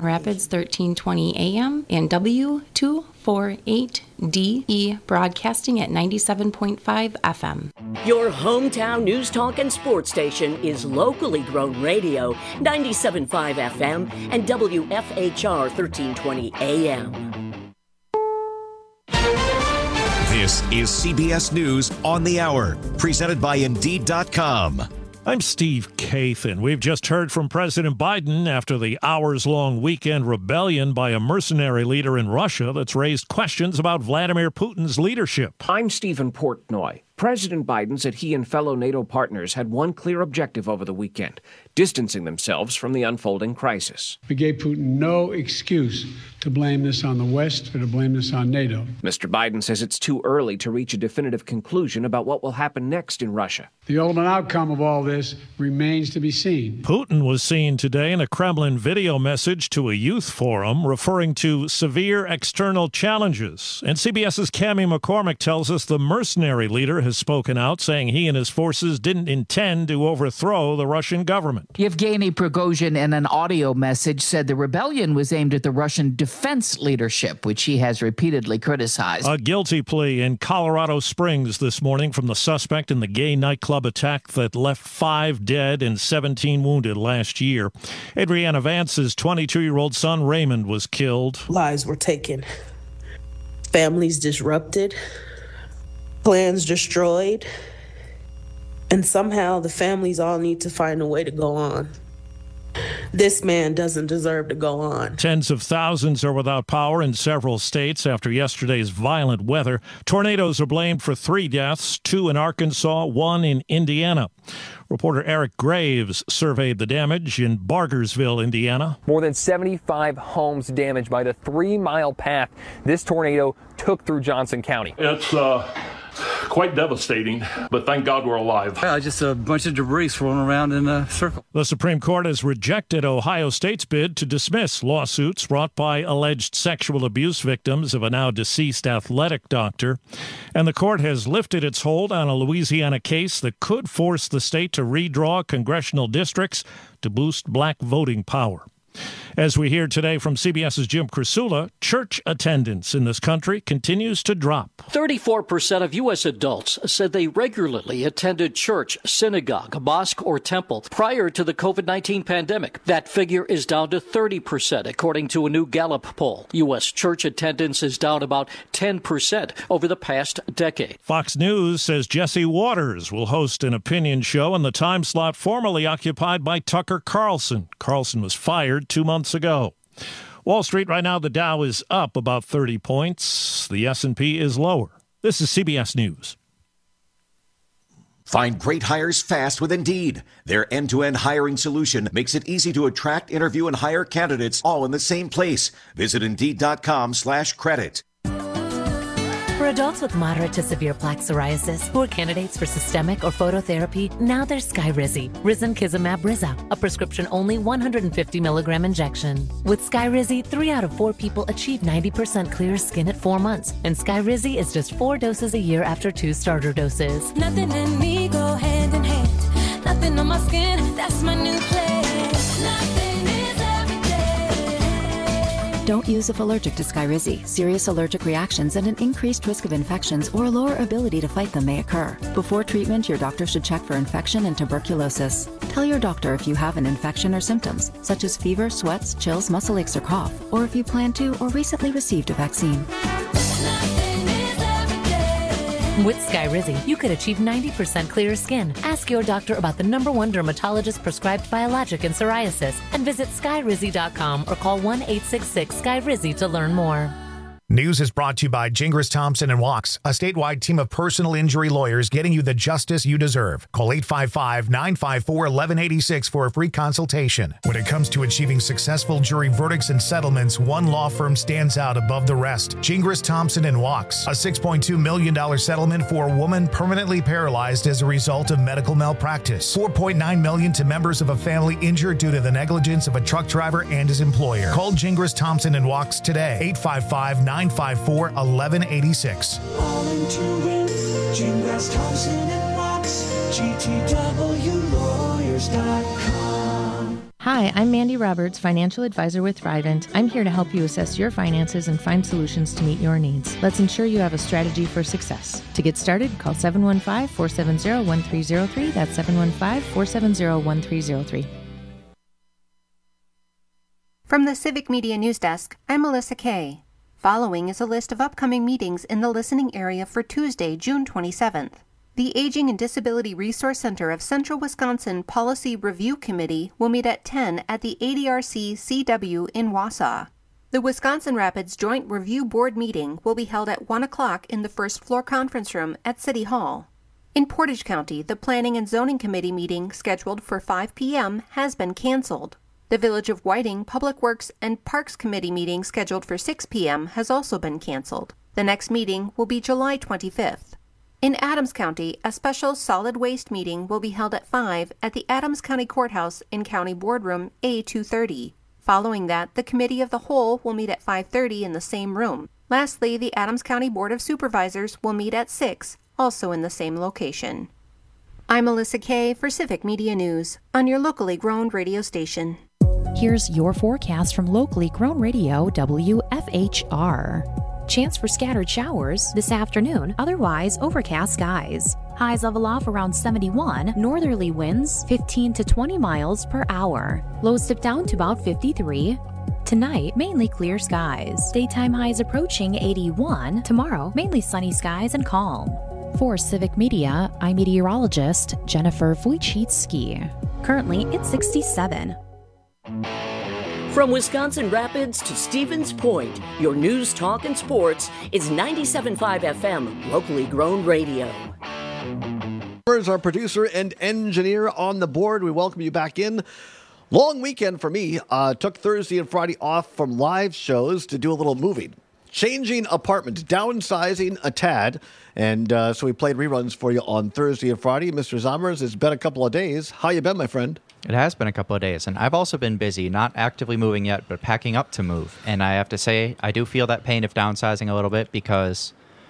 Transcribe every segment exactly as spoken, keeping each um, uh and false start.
Rapids thirteen twenty A M and W two forty-eight D E broadcasting at ninety-seven point five F M. Your hometown news talk and sports station is locally grown radio, ninety-seven point five F M and W F H R thirteen twenty A M. This is C B S News on the Hour, presented by Indeed dot com. I'm Steve Kathan. We've just heard from President Biden after the hours-long weekend rebellion by a mercenary leader in Russia that's raised questions about Vladimir Putin's leadership. I'm Stephen Portnoy. President Biden said he and fellow NATO partners had one clear objective over the weekend, distancing themselves from the unfolding crisis. We gave Putin no excuse to blame this on the West or to blame this on NATO. Mister Biden says it's too early to reach a definitive conclusion about what will happen next in Russia. The ultimate outcome of all this remains to be seen. Putin was seen today in a Kremlin video message to a youth forum referring to severe external challenges. And CBS's Cami McCormick tells us the mercenary leader has spoken out, saying he and his forces didn't intend to overthrow the Russian government. Yevgeny Prigozhin, in an audio message, said the rebellion was aimed at the Russian defense leadership, which he has repeatedly criticized. A guilty plea in Colorado Springs this morning from the suspect in the gay nightclub attack that left five dead and seventeen wounded last year. Adriana Vance's twenty-two-year-old son Raymond was killed. Lives were taken, families disrupted, plans destroyed, and somehow the families all need to find a way to go on. This man doesn't deserve to go on. Tens of thousands are without power in several states after yesterday's violent weather. Tornadoes are blamed for three deaths, two in Arkansas, one in Indiana. Reporter Eric Graves surveyed the damage in Bargersville, Indiana. More than seventy-five homes damaged by the three-mile path this tornado took through Johnson County. It's uh, quite devastating, but thank God we're alive. Yeah, just a bunch of debris thrown around in a circle. The Supreme Court has rejected Ohio State's bid to dismiss lawsuits brought by alleged sexual abuse victims of a now deceased athletic doctor. And the court has lifted its hold on a Louisiana case that could force the state to redraw congressional districts to boost black voting power. As we hear today from CBS's Jim Krasula, church attendance in this country continues to drop. thirty-four percent of U S adults said they regularly attended church, synagogue, mosque, or temple prior to the covid nineteen pandemic. That figure is down to thirty percent, according to a new Gallup poll. U S church attendance is down about ten percent over the past decade. Fox News says Jesse Waters will host an opinion show in the time slot formerly occupied by Tucker Carlson. Carlson was fired two months ago. Wall Street right now, the Dow is up about thirty points. The S and P is lower. This is C B S News. Find great hires fast with Indeed. Their end-to-end hiring solution makes it easy to attract, interview, and hire candidates all in the same place. Visit Indeed.com slash credit. For adults with moderate to severe plaque psoriasis who are candidates for systemic or phototherapy, now there's Skyrizi, Risankizumab Riza, a prescription-only one hundred fifty milligram injection. With Skyrizi, three out of four people achieve ninety percent clear skin at four months, and Skyrizi is just four doses a year after two starter doses. Nothing in me go hand in hand. Nothing on my skin, that's my new place. Nothing is every day. Don't use if allergic to Skyrizi. Serious allergic reactions and an increased risk of infections or a lower ability to fight them may occur. Before treatment, your doctor should check for infection and tuberculosis. Tell your doctor if you have an infection or symptoms, such as fever, sweats, chills, muscle aches, or cough, or if you plan to or recently received a vaccine. With Skyrizi, you could achieve ninety percent clearer skin. Ask your doctor about the number one dermatologist-prescribed biologic in psoriasis and visit Skyrizi dot com or call one eight six six Skyrizi to learn more. News is brought to you by Gingras Thompson and Walks, a statewide team of personal injury lawyers getting you the justice you deserve. Call eight five five, nine five four, one one eight six for a free consultation. When it comes to achieving successful jury verdicts and settlements, one law firm stands out above the rest. Gingras Thompson and Walks, a six point two million dollars settlement for a woman permanently paralyzed as a result of medical malpractice. four point nine million dollars to members of a family injured due to the negligence of a truck driver and his employer. Call Gingras Thompson and Walks today. eight five five, nine five four, one one eight six. All in to win. Gingras Thompson and Walks. G T W lawyers dot com. Hi, I'm Mandy Roberts, financial advisor with Thrivent. I'm here to help you assess your finances and find solutions to meet your needs. Let's ensure you have a strategy for success. To get started, call seven one five, four seven zero, one three zero three. That's seven one five, four seven zero, one three zero three. From the Civic Media News Desk, I'm Melissa Kay. Following is a list of upcoming meetings in the listening area for Tuesday, June twenty-seventh. The Aging and Disability Resource Center of Central Wisconsin Policy Review Committee will meet at ten at the A D R C C W in Wausau. The Wisconsin Rapids Joint Review Board meeting will be held at one o'clock in the first floor conference room at City Hall. In Portage County, the Planning and Zoning Committee meeting scheduled for five p.m. has been canceled. The Village of Whiting Public Works and Parks Committee meeting scheduled for six p.m. has also been canceled. The next meeting will be July twenty-fifth. In Adams County, a special solid waste meeting will be held at five at the Adams County Courthouse in County Boardroom A two thirty. Following that, the Committee of the Whole will meet at five thirty in the same room. Lastly, the Adams County Board of Supervisors will meet at six, also in the same location. I'm Melissa Kay for Civic Media News on your locally grown radio station. Here's your forecast from locally grown radio W F H R. Chance for scattered showers this afternoon, otherwise overcast skies. Highs level off around seventy-one, northerly winds fifteen to twenty miles per hour. Lows dip down to about fifty-three. Tonight, mainly clear skies. Daytime highs approaching eighty-one. Tomorrow, mainly sunny skies and calm. For Civic Media, I'm meteorologist Jennifer Wojcicki. Currently, it's sixty-seven. From Wisconsin Rapids to Stevens Point, your news, talk, and sports is ninety-seven point five F M, locally grown radio. Here's our producer and engineer on the board. We welcome you back in. Long weekend for me. Uh, took Thursday and Friday off from live shows to do a little moving. Changing apartment, downsizing a tad. And uh, so we played reruns for you on Thursday and Friday. Mister Zommers, it's been a couple of days. How you been, my friend? It has been a couple of days, and I've also been busy, not actively moving yet, but packing up to move. And I have to say, I do feel that pain of downsizing a little bit because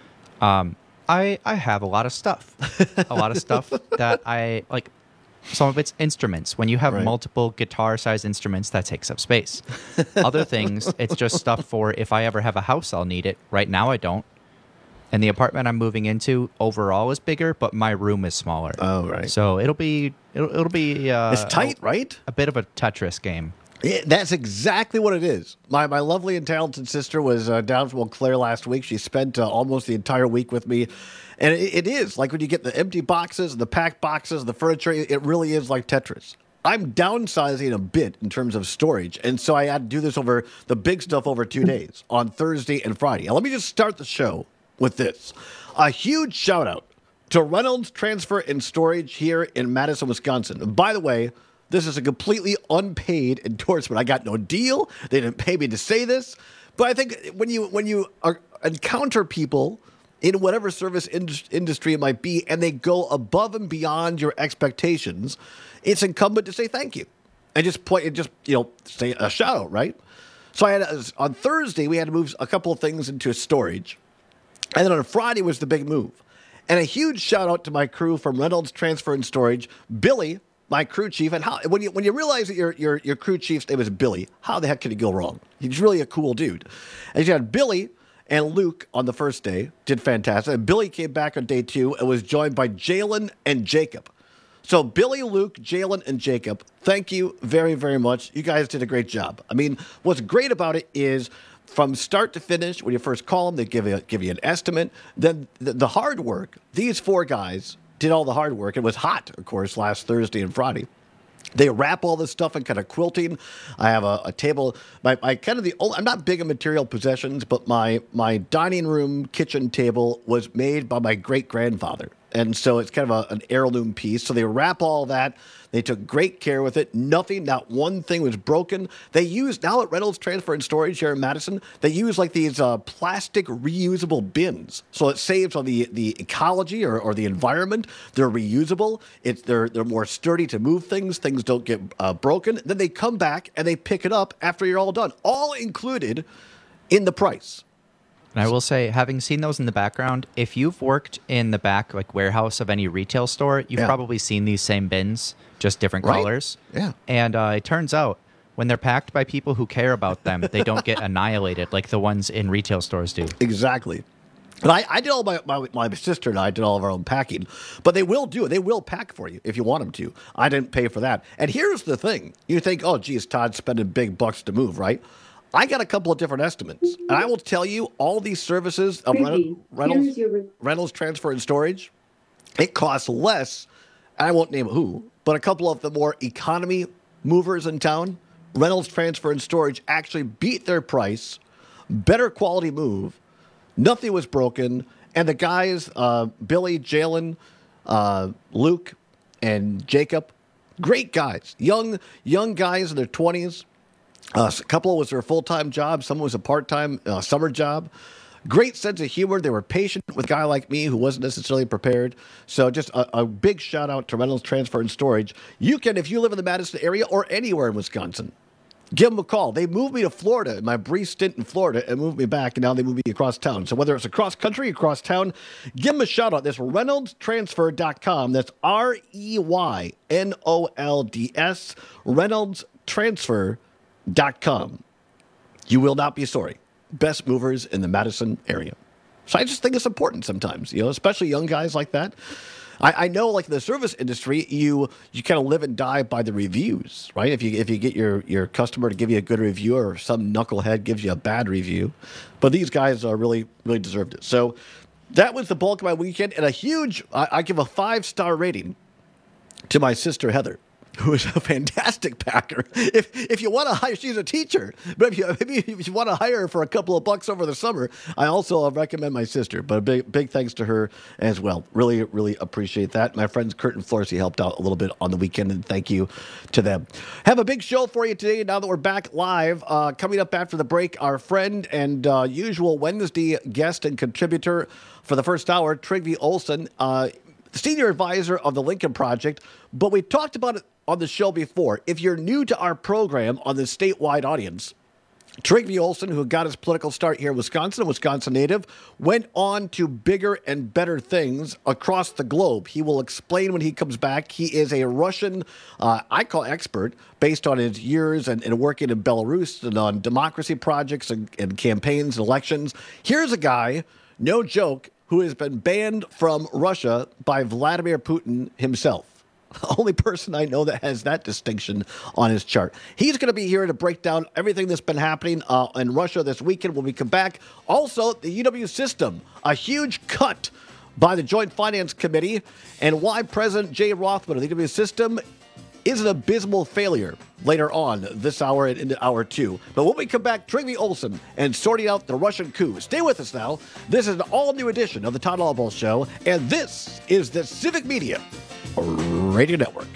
um, I I have a lot of stuff. a lot of stuff that I, like, some of it's instruments. When you have right. multiple guitar-sized instruments, that takes up space. Other things, it's just stuff for if I ever have a house, I'll need it. Right now, I don't. And the apartment I'm moving into overall is bigger, but my room is smaller. Oh, right. So it'll be it'll it'll be uh, it's tight, a, right? A bit of a Tetris game. Yeah, that's exactly what it is. My my lovely and talented sister was uh, down from Eau Claire last week. She spent uh, almost the entire week with me, and it, it is like when you get the empty boxes, the packed boxes, the furniture. It really is like Tetris. I'm downsizing a bit in terms of storage, and so I had to do this over the big stuff over two days on Thursday and Friday. Now, let me just start the show with this. A huge shout out to Reynolds Transfer and Storage here in Madison, Wisconsin. And by the way, this is a completely unpaid endorsement. I got no deal. They didn't pay me to say this. But I think when you when you are, encounter people in whatever service in, industry it might be, and they go above and beyond your expectations, it's incumbent to say thank you and just point and just you know say a shout out, right? So I had a, on Thursday we had to move a couple of things into storage. And then on Friday was the big move. And a huge shout out to my crew from Reynolds Transfer and Storage, Billy, my crew chief. And how when you when you realize that your your your crew chief's name is Billy, how the heck could he go wrong? He's really a cool dude. And you had Billy and Luke on the first day, did fantastic. And Billy came back on day two and was joined by Jalen and Jacob. So Billy, Luke, Jalen, and Jacob, thank you very, very much. You guys did a great job. I mean, what's great about it is from start to finish, when you first call them, they give you, give you an estimate. Then the, the hard work, these four guys did all the hard work. It was hot, of course, last Thursday and Friday. They wrap all this stuff in kind of quilting. I have a, a table. My, my kind of the old, I'm not big on material possessions, but my my dining room kitchen table was made by my great grandfather, and so it's kind of a, an heirloom piece. So they wrap all that. They took great care with it. Nothing, not one thing was broken. They use, now at Reynolds Transfer and Storage here in Madison, they use like these uh, plastic reusable bins. So it saves on the, the ecology or, or the environment. They're reusable. It's they're they're more sturdy to move things. Things don't get uh, broken. Then they come back and they pick it up after you're all done. All included in the price. And I will say, having seen those in the background, if you've worked in the back like warehouse of any retail store, you've Yeah. probably seen these same bins, just different Right. colors. Yeah. And uh, it turns out when they're packed by people who care about them, they don't get annihilated like the ones in retail stores do. Exactly. And I, I did all my, my my sister and I did all of our own packing, but they will do it. They will pack for you if you want them to. I didn't pay for that. And here's the thing: you think, oh, geez, Todd's spending big bucks to move, right? I got a couple of different estimates, and I will tell you, all these services of rental, rentals, rentals, transfer, and storage, it costs less. I won't name who, but a couple of the more economy movers in town, rentals, transfer, and storage actually beat their price, better quality move. Nothing was broken, and the guys, uh, Billy, Jalen, uh, Luke, and Jacob, great guys, young young guys in their twenties. Uh, a couple was their full-time job, some was a part-time uh, summer job. Great sense of humor. They were patient with a guy like me who wasn't necessarily prepared. So just a, a big shout-out to Rentals, Transfer, and Storage. You can, if you live in the Madison area or anywhere in Wisconsin, give them a call. They moved me to Florida in my brief stint in Florida and moved me back, and now they moved me across town. So whether it's across country, across town, give them a shout out. That's reynolds transfer dot com. That's R E Y N O L D S, reynolds transfer dot com. You will not be sorry. Best movers in the Madison area. So I just think it's important sometimes, you know, especially young guys like that. I, I know, like in the service industry, you you kind of live and die by the reviews, right? If you if you get your, your customer to give you a good review, or some knucklehead gives you a bad review, but these guys are really really deserved it. So that was the bulk of my weekend, and a huge. I, I give a five star rating to my sister Heather, who is a fantastic packer. If if you want to hire, she's a teacher, but if you if you want to hire her for a couple of bucks over the summer, I also recommend my sister. But a big big thanks to her as well. Really really appreciate that. My friends Kurt and Florcy helped out a little bit on the weekend, and thank you to them. Have a big show for you today. Now that we're back live, uh, coming up after the break, our friend and uh, usual Wednesday guest and contributor for the first hour, Trygve Olsen, uh, senior advisor of the Lincoln Project. But we talked about it on the show before. If you're new to our program on the statewide audience, Trygve Olsen, who got his political start here in Wisconsin, a Wisconsin native, went on to bigger and better things across the globe. He will explain when he comes back. He is a Russian, uh, I call expert, based on his years and, and working in Belarus and on democracy projects and, and campaigns and elections. Here's a guy, no joke, who has been banned from Russia by Vladimir Putin himself. Only person I know that has that distinction on his chart. He's going to be here to break down everything that's been happening uh, in Russia this weekend when we come back. Also, the U W system, a huge cut by the Joint Finance Committee, and why President Jay Rothman of the U W system is an abysmal failure later on this hour and into hour two. But when we come back, Trygve Olsen and sorting out the Russian coup. Stay with us now. This is an all-new edition of the Todd Albaugh Show, and this is the Civic Media Radio Network.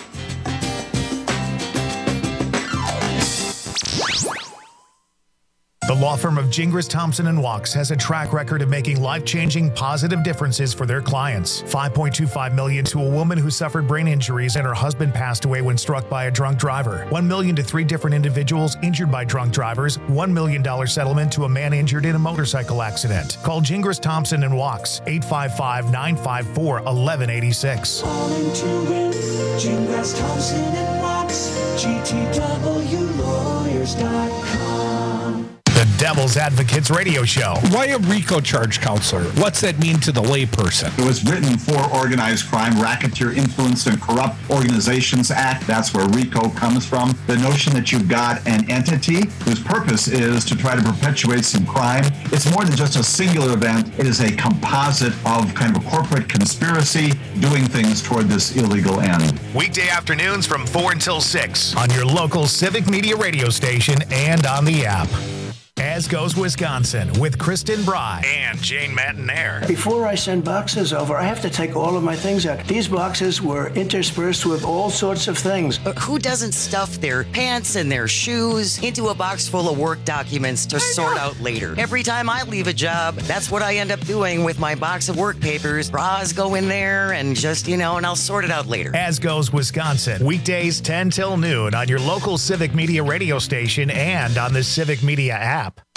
The law firm of Gingras, Thompson and Wachs has a track record of making life-changing positive differences for their clients. five point two five million dollars to a woman who suffered brain injuries and her husband passed away when struck by a drunk driver. one million dollars to three different individuals injured by drunk drivers. one million dollars settlement to a man injured in a motorcycle accident. Call Gingras, Thompson and Wachs, eight five five, nine five four, one one eight six. Calling to win, Gingras, Thompson and Wachs, G T W lawyers dot com. The Devil's Advocates Radio Show. Why a RICO charge, counselor? What's that mean to the layperson? It was written for Organized Crime, Racketeer, Influenced, and Corrupt Organizations Act. That's where RICO comes from. The notion that you've got an entity whose purpose is to try to perpetuate some crime. It's more than just a singular event. It is a composite of kind of a corporate conspiracy doing things toward this illegal end. Weekday afternoons from four until six on your local Civic Media radio station and on the app. As Goes Wisconsin with Kristen Bry and Jane Matinaire. Before I send boxes over, I have to take all of my things out. These boxes were interspersed with all sorts of things. But who doesn't stuff their pants and their shoes into a box full of work documents to sort out later? Every time I leave a job, that's what I end up doing with my box of work papers. Bras go in there and just, you know, and I'll sort it out later. As Goes Wisconsin, weekdays ten till noon on your local Civic Media radio station and on the Civic Media app.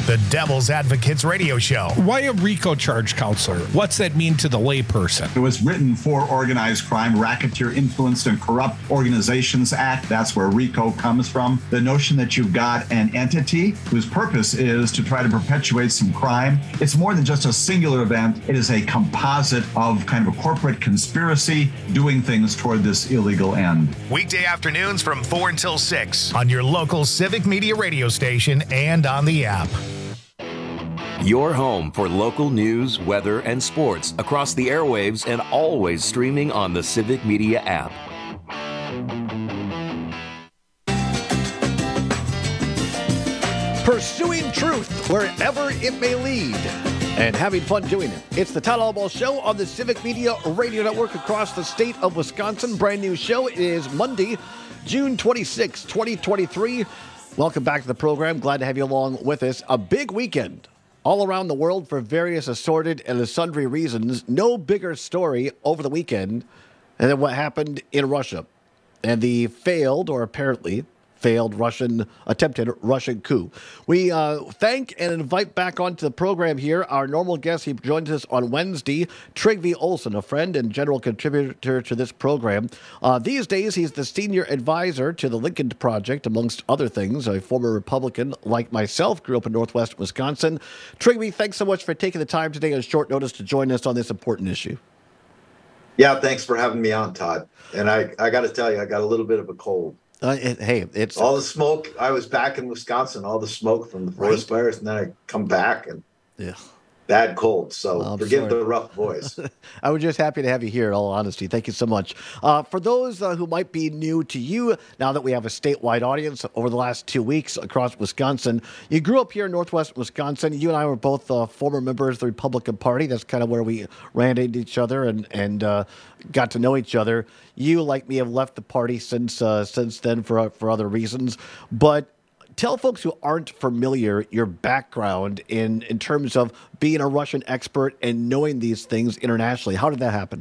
the Devil's Advocates Radio Show. Why a RICO charge, counselor? What's that mean to the layperson? It was written for Organized Crime, Racketeer Influenced and Corrupt Organizations Act. That's where RICO comes from. The notion that you've got an entity whose purpose is to try to perpetuate some crime. It's more than just a singular event. It is a composite of kind of a corporate conspiracy doing things toward this illegal end. Weekday afternoons from four until six on your local Civic Media radio station and on the app. Your home for local news, weather, and sports across the airwaves and always streaming on the Civic Media app. Pursuing truth wherever it may lead and having fun doing it. It's the Todd Albaugh Show on the Civic Media Radio Network across the state of Wisconsin. Brand new show. It is Monday, June twenty-sixth, twenty twenty-three. Welcome back to the program. Glad to have you along with us. A big weekend all around the world for various assorted and sundry reasons. No bigger story over the weekend than what happened in Russia and the failed, or apparently failed, Russian attempted Russian coup. We uh, thank and invite back onto the program here our normal guest. He joins us on Wednesday, Trygve Olsen, a friend and general contributor to this program. Uh, these days, he's the senior advisor to the Lincoln Project, amongst other things. A former Republican like myself, grew up in Northwest Wisconsin. Trygve, thanks so much for taking the time today on short notice to join us on this important issue. Yeah, thanks for having me on, Todd. And I, I got to tell you, I got a little bit of a cold. Uh, it, hey, it's all the smoke. I was back in Wisconsin, all the smoke from the forest Right. fires, and then I come back and yeah, bad cold. So Well, I'm forgive sorry. the rough voice. I was just happy to have you here, in all honesty. Thank you so much. Uh, for those uh, who might be new to you, now that we have a statewide audience over the last two weeks across Wisconsin, you grew up here in Northwest Wisconsin. You and I were both uh, former members of the Republican Party. That's kind of where we ran into each other and, and uh, got to know each other. You, like me, have left the party since uh, since then for for other reasons. But tell folks who aren't familiar your background in, in terms of being a Russian expert and knowing these things internationally. How did that happen?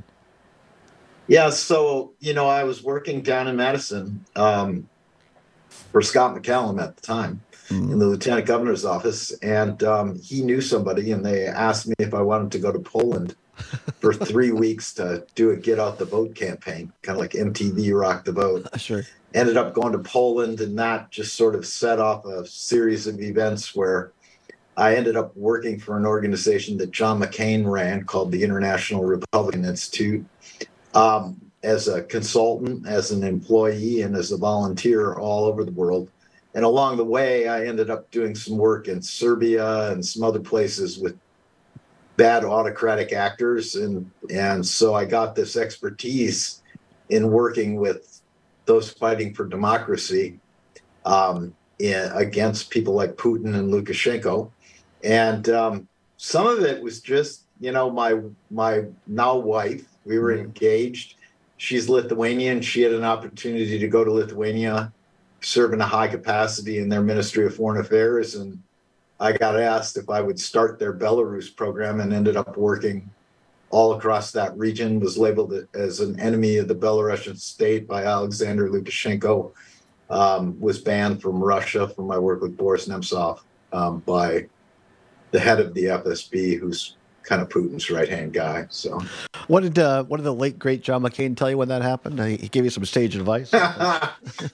Yeah, so, you know, I was working down in Madison um, for Scott McCallum at the time mm-hmm. in the lieutenant governor's office. And um, he knew somebody, and they asked me if I wanted to go to Poland for three weeks to do a Get Out the Boat campaign, kind of like M T V Rock the Boat. Sure. Ended up going to Poland, and that just sort of set off a series of events where I ended up working for an organization that John McCain ran called the International Republican Institute um, as a consultant, as an employee, and as a volunteer all over the world. And along the way, I ended up doing some work in Serbia and some other places with bad autocratic actors. And, and so I got this expertise in working with those fighting for democracy um, in, against people like Putin and Lukashenko. And um, some of it was just, you know, my my now wife, we were engaged. She's Lithuanian. She had an opportunity to go to Lithuania, serve in a high capacity in their Ministry of Foreign Affairs. And I got asked if I would start their Belarus program, and ended up working all across that region, was labeled as an enemy of the Belarusian state by Alexander Lukashenko, um, was banned from Russia for my work with Boris Nemtsov um, by the head of the F S B, who's kind of Putin's right-hand guy. So, What did uh, what did the late, great John McCain tell you when that happened? He he gave you some stage advice? Well,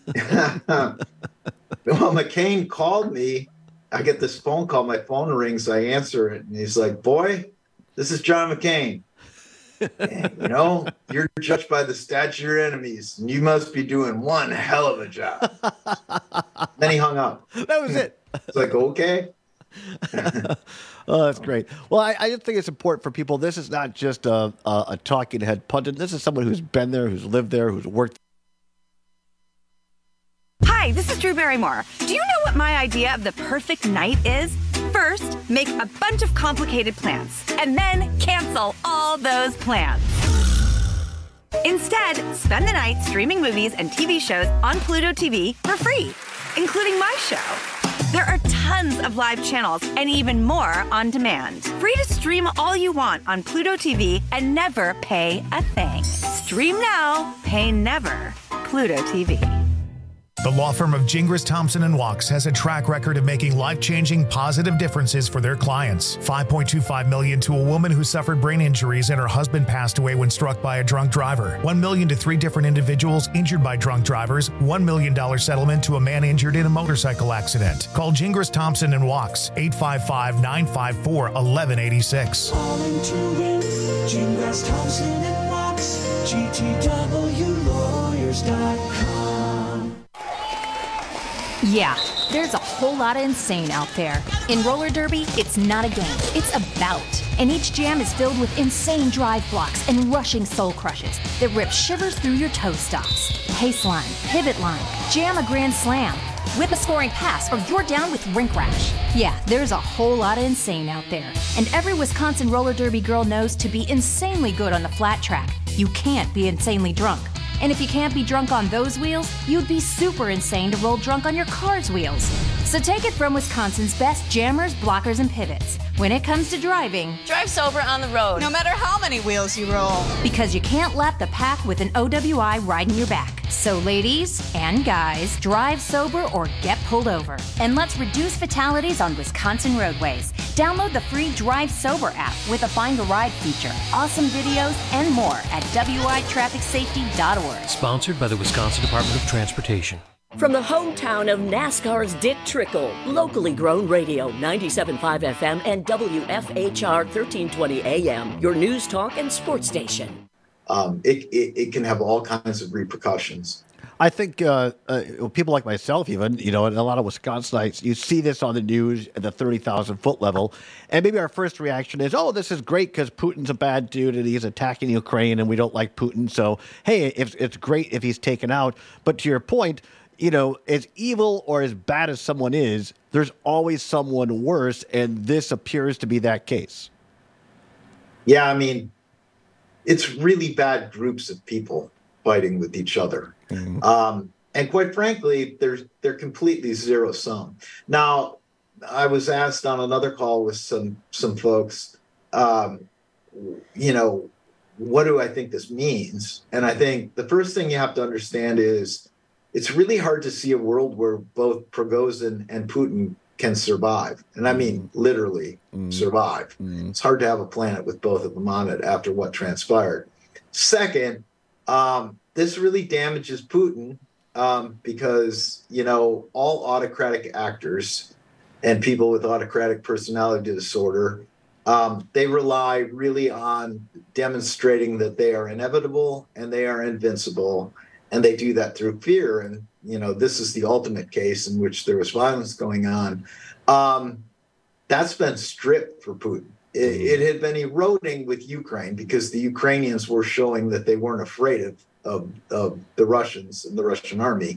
McCain called me. I get this phone call. My phone rings. I answer it. And he's like, boy, this is John McCain. And, you know, you're judged by the stature of your enemies, and you must be doing one hell of a job. Then he hung up. That was it. It's like, okay. Oh, that's great. Well, I, I just think it's important for people. This is not just a, a, a talking head pundit. This is someone who's been there, who's lived there, who's worked. Hi, this is Drew Barrymore. Do you know what my idea of the perfect night is? First, make a bunch of complicated plans, and then cancel all those plans. Instead, spend the night streaming movies and T V shows on Pluto T V for free, including my show. There are tons of live channels and even more on demand. Free to stream all you want on Pluto T V and never pay a thing. Stream now, pay never. Pluto T V. The law firm of Gingras, Thompson and Walks has a track record of making life-changing, positive differences for their clients. five point two five million dollars to a woman who suffered brain injuries and her husband passed away when struck by a drunk driver. one million dollars to three different individuals injured by drunk drivers. one million dollars settlement to a man injured in a motorcycle accident. Call Gingras, Thompson and Walks, eight five five, nine five four, one one eight six. Calling to win, Gingras, Thompson and Walks, G T W lawyers dot com. Yeah, there's a whole lot of insane out there. In roller derby, it's not a game, it's a bout. And each jam is filled with insane drive blocks and rushing soul crushes that rip shivers through your toe stops. Pace line, pivot line, jam a grand slam, whip a scoring pass, or you're down with rink rash. Yeah, there's a whole lot of insane out there. And every Wisconsin roller derby girl knows to be insanely good on the flat track, you can't be insanely drunk. And if you can't be drunk on those wheels, you'd be super insane to roll drunk on your car's wheels. So take it from Wisconsin's best jammers, blockers, and pivots. When it comes to driving, drive sober on the road, no matter how many wheels you roll. Because you can't lap the pack with an O W I riding your back. So ladies and guys, drive sober or get pulled over. And let's reduce fatalities on Wisconsin roadways. Download the free Drive Sober app with a Find a Ride feature, awesome videos, and more at W I traffic safety dot org. Sponsored by the Wisconsin Department of Transportation. From the hometown of NASCAR's Dick Trickle, locally grown radio, ninety-seven point five F M and W F H R thirteen twenty A M, your news, talk, and sports station. Um, it, it, it can have all kinds of repercussions. I think uh, uh, people like myself, even, you know, and a lot of Wisconsinites, you see this on the news at the thirty thousand foot level, and maybe our first reaction is, oh, this is great because Putin's a bad dude and he's attacking Ukraine and we don't like Putin. So, hey, if, it's great if he's taken out. But to your point, you know, as evil or as bad as someone is, there's always someone worse, and this appears to be that case. Yeah, I mean, it's really bad groups of people fighting with each other. Mm-hmm. Um, and quite frankly, they're, they're completely zero sum. Now, I was asked on another call with some, some folks, um, you know, what do I think this means? And I think the first thing you have to understand is it's really hard to see a world where both Prigozhin and Putin can survive. And I mean, literally mm. survive. Mm. It's hard to have a planet with both of them on it after what transpired. Second, um, this really damages Putin um, because, you know, all autocratic actors and people with autocratic personality disorder, um, they rely really on demonstrating that they are inevitable and they are invincible. And they do that through fear. And, you know, this is the ultimate case in which there was violence going on. Um, that's been stripped for Putin. It, it had been eroding with Ukraine because the Ukrainians were showing that they weren't afraid of, of, of the Russians and the Russian army.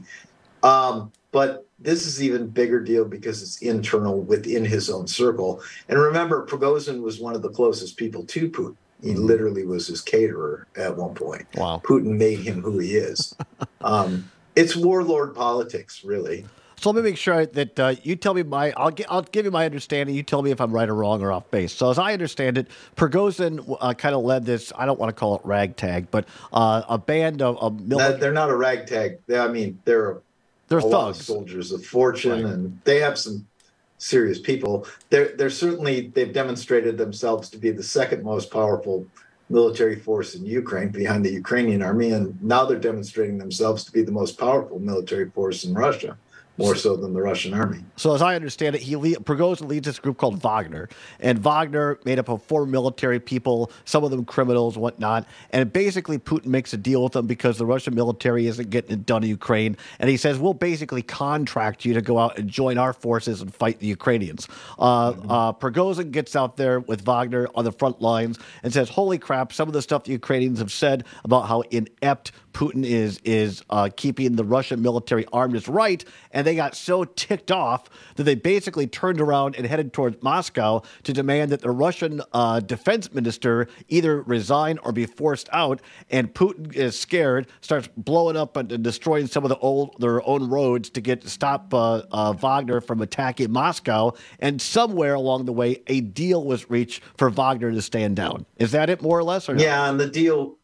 Um, but this is an even bigger deal because it's internal within his own circle. And remember, Prigozhin was one of the closest people to Putin. He literally was his caterer at one point. Wow. Putin made him who he is. um, it's warlord politics, really. So let me make sure that uh, you tell me my, I'll, gi- I'll give you my understanding. You tell me if I'm right or wrong or off base. So as I understand it, Prigozhin uh, kind of led this, I don't want to call it ragtag, but uh, a band of, of military. No, they're not a ragtag. They, I mean, they're, they're a thugs. lot of soldiers of fortune, Right. and they have some serious people. They're, they're certainly, they've demonstrated themselves to be the second most powerful military force in Ukraine behind the Ukrainian army. And now they're demonstrating themselves to be the most powerful military force in Russia, more so than the Russian army. So as I understand it, he lead, Prigozhin leads this group called Wagner. And Wagner made up of four military people, some of them criminals, whatnot. And basically Putin makes a deal with them because the Russian military isn't getting it done in Ukraine. And he says, we'll basically contract you to go out and join our forces and fight the Ukrainians. Uh, mm-hmm. uh, Prigozhin gets out there with Wagner on the front lines and says, holy crap, some of the stuff the Ukrainians have said about how inept Putin is is uh, keeping the Russian military armed is right, and they got so ticked off that they basically turned around and headed towards Moscow to demand that the Russian uh, defense minister either resign or be forced out. And Putin is scared, starts blowing up and destroying some of the old their own roads to get to stop uh, uh, Wagner from attacking Moscow. And somewhere along the way, a deal was reached for Wagner to stand down. Is that it, more or less? Or no? Yeah, and the deal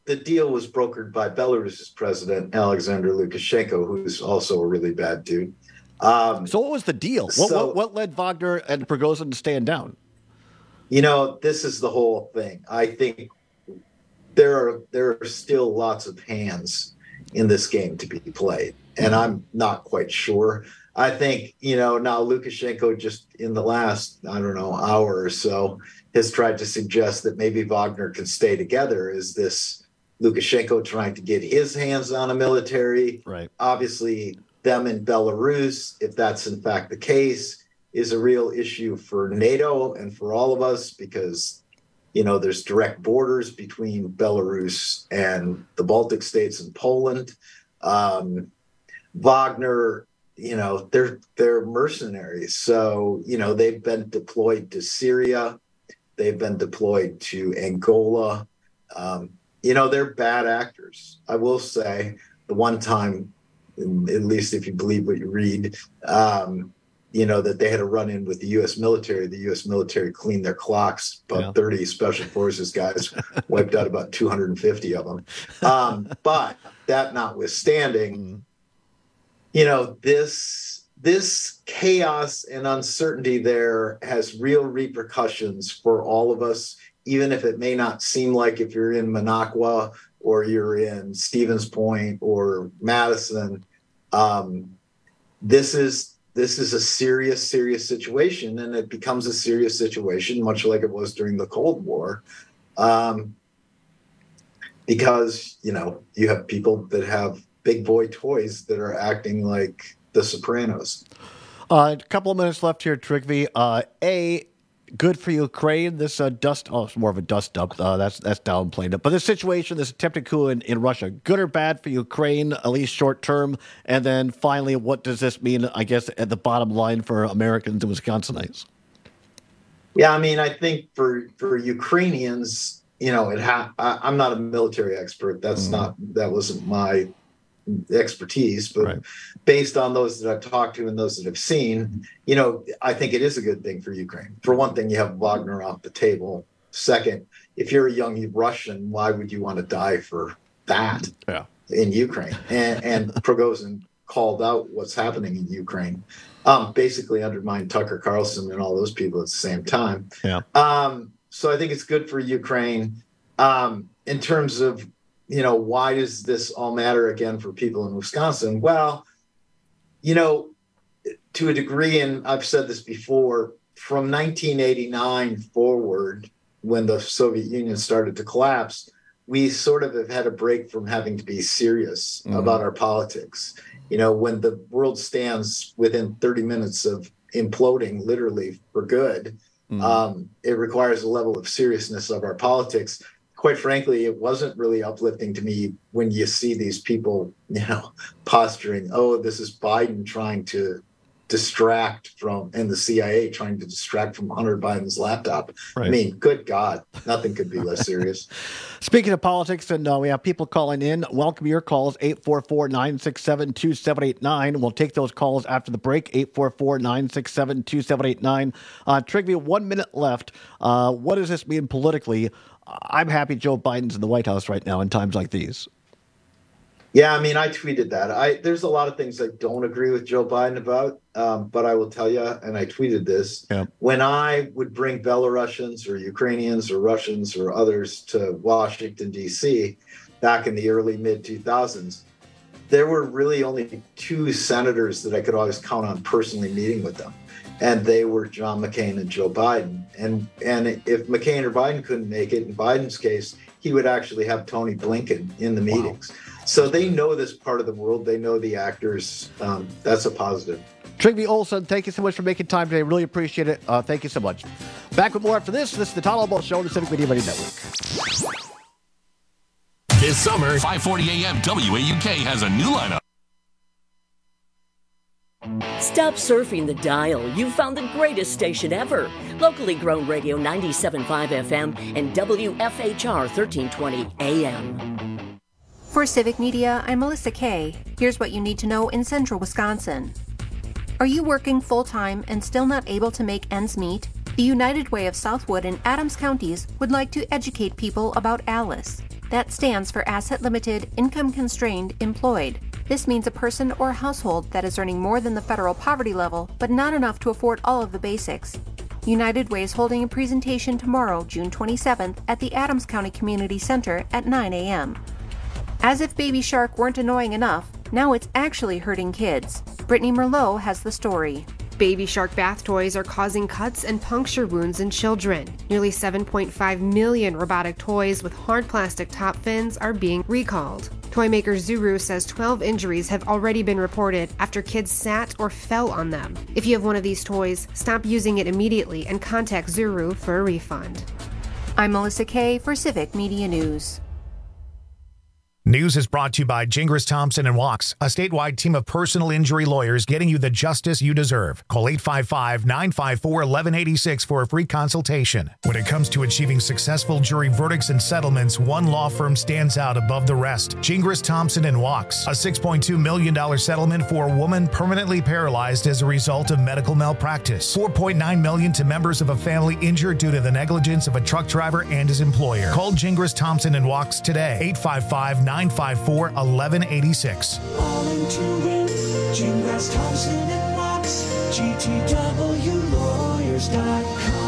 the deal was brokered by Belarus's president, Alexander Lukashenko, who's also a really bad dude. Um, so what was the deal? What, so, what, what led Wagner and Prigozhin to stand down? You know, this is the whole thing. I think there are there are still lots of hands in this game to be played, and I'm not quite sure. I think, you know, now Lukashenko just in the last, I don't know, hour or so has tried to suggest that maybe Wagner can stay together. Is this Lukashenko trying to get his hands on a military? Right. Obviously, them in Belarus, if that's in fact the case, is a real issue for NATO and for all of us because, you know, there's direct borders between Belarus and the Baltic states and Poland. Um, Wagner, you know, they're they're mercenaries. So, you know, they've been deployed to Syria. They've been deployed to Angola. Um, you know, they're bad actors. I will say the one time, at least if you believe what you read, um, you know, that they had a run-in with the U S military. The U S military cleaned their clocks. About yeah. thirty special forces guys wiped out about two hundred fifty of them. Um, but that notwithstanding, mm. you know, this this chaos and uncertainty there has real repercussions for all of us, even if it may not seem like if you're in Minocqua or you're in Stevens Point or Madison. Um, this is this is a serious, serious situation, and it becomes a serious situation, much like it was during the Cold War, um, because, you know, you have people that have big boy toys that are acting like The Sopranos. Uh, a couple of minutes left here, Trygve. Uh, A, good for Ukraine. This uh, dust, oh, it's more of a dust up. Uh, that's that's downplaying it. But this situation, this attempted coup in, in Russia, good or bad for Ukraine, at least short term? And then finally, what does this mean, I guess, at the bottom line for Americans and Wisconsinites? Yeah, I mean, I think for, for Ukrainians, you know, it ha- I, I'm not a military expert. That's mm-hmm. not, that wasn't my expertise, but right. based on those that I've talked to and those that I've seen, you know, I think it is a good thing for Ukraine. For one thing, you have Wagner off the table. Second, if you're a young Russian, why would you want to die for that yeah. in Ukraine? And, and Prigozhin called out what's happening in Ukraine, um, basically undermined Tucker Carlson and all those people at the same time. Yeah. Um, so I think it's good for Ukraine. Um, in terms of, you know, why does this all matter again for people in Wisconsin? Well, you know, to a degree, and I've said this before, from nineteen eighty-nine forward, when the Soviet Union started to collapse, we sort of have had a break from having to be serious mm-hmm. about our politics. You know, when the world stands within thirty minutes of imploding, literally for good, mm-hmm. um, it requires a level of seriousness of our politics. Quite frankly, it wasn't really uplifting to me when you see these people, you know, posturing, oh, this is Biden trying to distract from, and the C I A trying to distract from Hunter Biden's laptop. Right. I mean, good God, nothing could be less serious. Speaking of politics, and uh, we have people calling in. Welcome your calls, eight four four, nine six seven, two seven eight nine. We'll take those calls after the break, eight four four, nine six seven, two seven eight nine. Uh, Trygve, one minute left. Uh, what does this mean politically? I'm happy Joe Biden's in the White House right now in times like these. Yeah, I mean, I tweeted that. I There's a lot of things I don't agree with Joe Biden about, um, but I will tell you, and I tweeted this, yeah. when I would bring Belarusians or Ukrainians or Russians or others to Washington, D C back in the early mid two thousands, there were really only two senators that I could always count on personally meeting with them. And they were John McCain and Joe Biden. And and if McCain or Biden couldn't make it, in Biden's case, he would actually have Tony Blinken in the meetings. Wow. So they know this part of the world. They know the actors. Um, that's a positive. Trygve Olson, thank you so much for making time today. Really appreciate it. Uh, thank you so much. Back with more after this. This is the Tom Alamo Show on the Civic Media Radio Network. This summer, five forty A M W A U K has a new lineup. Stop surfing the dial. You've found the greatest station ever. Locally grown radio ninety-seven point five F M and W F H R thirteen twenty A M. For Civic Media, I'm Melissa Kay. Here's what you need to know in central Wisconsin. Are you working full-time and still not able to make ends meet? The United Way of Southwood and Adams counties would like to educate people about ALICE. That stands for Asset Limited, Income Constrained, Employed. This means a person or household that is earning more than the federal poverty level, but not enough to afford all of the basics. United Way is holding a presentation tomorrow, June twenty-seventh, at the Adams County Community Center at nine a.m. As if Baby Shark weren't annoying enough, now it's actually hurting kids. Brittany Merlot has the story. Baby Shark bath toys are causing cuts and puncture wounds in children. Nearly seven point five million robotic toys with hard plastic top fins are being recalled. Toy maker Zuru says twelve injuries have already been reported after kids sat or fell on them. If you have one of these toys, stop using it immediately and contact Zuru for a refund. I'm Melissa Kay for Civic Media News. News is brought to you by Gingras Thompson and Walks, a statewide team of personal injury lawyers getting you the justice you deserve. Call eight five five, nine five four, one one eight six for a free consultation. When it comes to achieving successful jury verdicts and settlements, one law firm stands out above the rest. Gingras Thompson and Walks, a six point two million dollars settlement for a woman permanently paralyzed as a result of medical malpractice. four point nine million dollars to members of a family injured due to the negligence of a truck driver and his employer. Call Gingras Thompson and Walks today. eight five five, nine five four, one one eight six. All in to win. Gingras Thompson and Walks. G T W lawyers dot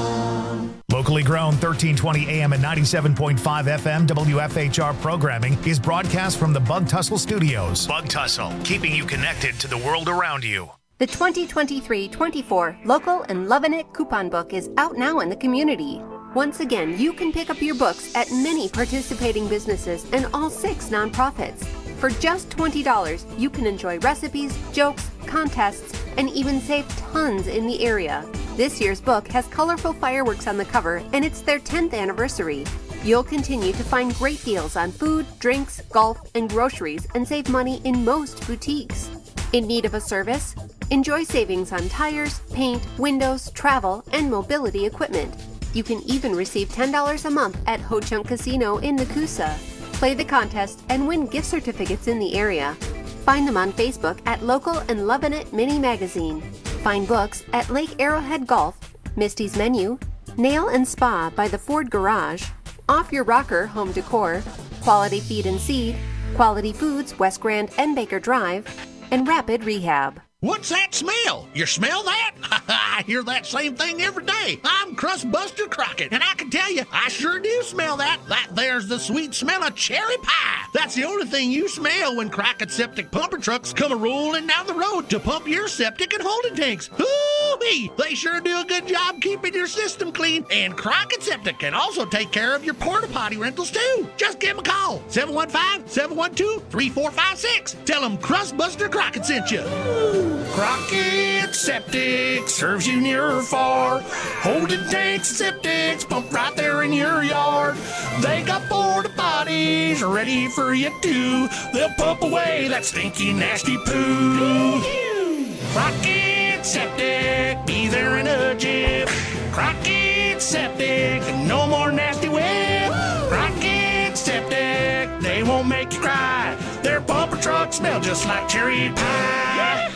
com. Locally grown, thirteen twenty A M and ninety-seven point five F M W F H R programming is broadcast from the Bug Tussle Studios. Bug Tussle, keeping you connected to the world around you. The twenty twenty-three twenty-four Local and Lovin' It coupon book is out now in the community. Once again, you can pick up your books at many participating businesses and all six nonprofits. For just twenty dollars, you can enjoy recipes, jokes, contests, and even save tons in the area. This year's book has colorful fireworks on the cover, and it's their tenth anniversary. You'll continue to find great deals on food, drinks, golf, and groceries, and save money in most boutiques. In need of a service? Enjoy savings on tires, paint, windows, travel, and mobility equipment. You can even receive ten dollars a month at Ho Chunk Casino in Nakusa. Play the contest and win gift certificates in the area. Find them on Facebook at Local and Lovin' It Mini Magazine. Find books at Lake Arrowhead Golf, Misty's Menu, Nail and Spa by the Ford Garage, Off Your Rocker Home Decor, Quality Feed and Seed, Quality Foods West Grand and Baker Drive, and Rapid Rehab. What's that smell? You smell that? I hear that same thing every day. I'm Crustbuster Crockett, and I can tell you, I sure do smell that. That there's the sweet smell of cherry pie. That's the only thing you smell when Crockett Septic pumper trucks come a-rolling down the road to pump your septic and holding tanks. Hoo-wee! They sure do a good job keeping your system clean. And Crockett Septic can also take care of your porta potty rentals too. Just give them a call. seven one five, seven one two, three four five six. Tell them Crustbuster Crockett sent you. Crockett Septic serves you near or far. Holding tanks and septics pumped right there in your yard. They got porta potties ready for you too. They'll pump away that stinky, nasty poo. Crockett Septic, be there in a jiff. Crockett Septic, no more nasty whip. Crockett Septic, they won't make you cry. Their pumper trucks smell just like cherry pie.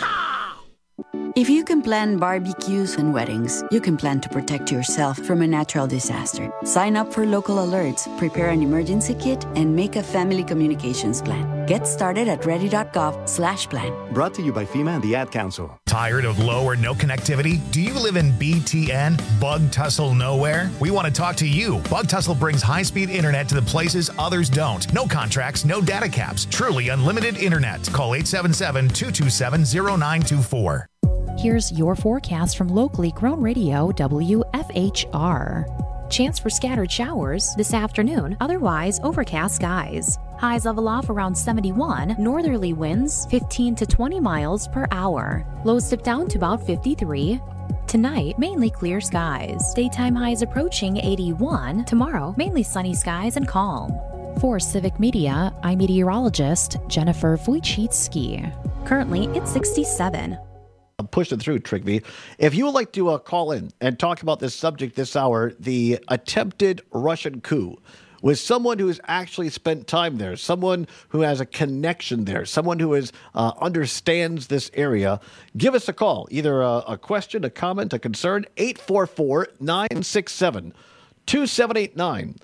If you can plan barbecues and weddings, you can plan to protect yourself from a natural disaster. Sign up for local alerts, prepare an emergency kit, and make a family communications plan. Get started at ready.gov slash plan. Brought to you by FEMA and the Ad Council. Tired of low or no connectivity? Do you live in B T N? Bug Tussle Nowhere? We want to talk to you. Bug Tussle brings high-speed internet to the places others don't. No contracts, no data caps. Truly unlimited internet. Call eight seven seven, two two seven, zero nine two four. Here's your forecast from locally grown radio W F H R. Chance for scattered showers this afternoon, otherwise overcast skies. Highs level off around seventy-one, northerly winds fifteen to twenty miles per hour. Lows dip down to about fifty-three. Tonight, mainly clear skies. Daytime highs approaching eighty-one. Tomorrow, mainly sunny skies and calm. For Civic Media, I'm meteorologist Jennifer Wojcicki. Currently, it's sixty-seven. I'm pushing through, Trigby. If you would like to uh, call in and talk about this subject this hour, the attempted Russian coup, with someone who has actually spent time there, someone who has a connection there, someone who is uh, understands this area, give us a call. Either a, a question, a comment, a concern, eight four four, nine six seven, two seven eight nine.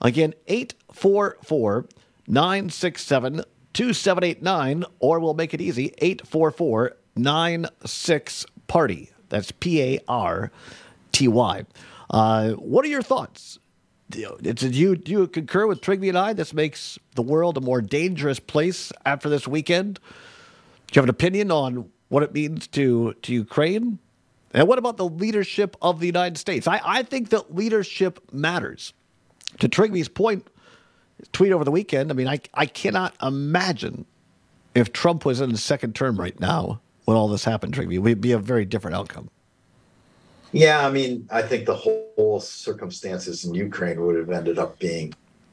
Again, eight four four, nine six seven, two seven eight nine, or we'll make it easy, eight four four, nine six, party. That's P A R T Y. Uh, what are your thoughts? Do you, do you concur with Trigby and I? This makes the world a more dangerous place after this weekend. Do you have an opinion on what it means to, to Ukraine? And what about the leadership of the United States? I, I think that leadership matters. To Trigby's point, tweet over the weekend, I mean, I, I cannot imagine if Trump was in his second term right now when all this happened, Trigby. It would be a very different outcome. Yeah, I mean, I think the whole, whole circumstances in Ukraine would have ended up being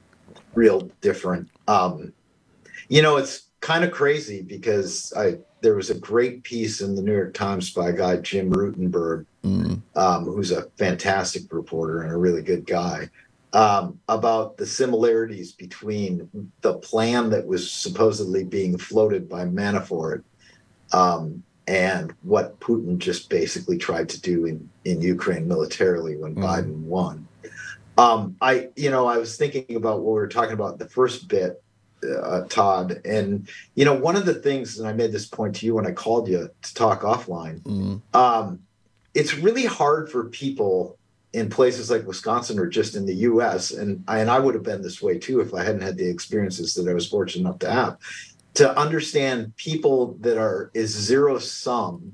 real different. Um, you know, it's kind of crazy because I there was a great piece in the New York Times by a guy, Jim Rutenberg, mm. um, who's a fantastic reporter and a really good guy, um, about the similarities between the plan that was supposedly being floated by Manafort um, and what Putin just basically tried to do in, in Ukraine militarily when mm. Biden won. Um, I, you know, I was thinking about what we were talking about in the first bit, uh, Todd, and, you know, one of the things, and I made this point to you when I called you to talk offline, mm. um, it's really hard for people in places like Wisconsin or just in the U S, and I, and I would have been this way too if I hadn't had the experiences that I was fortunate enough to have, to understand people that are as zero sum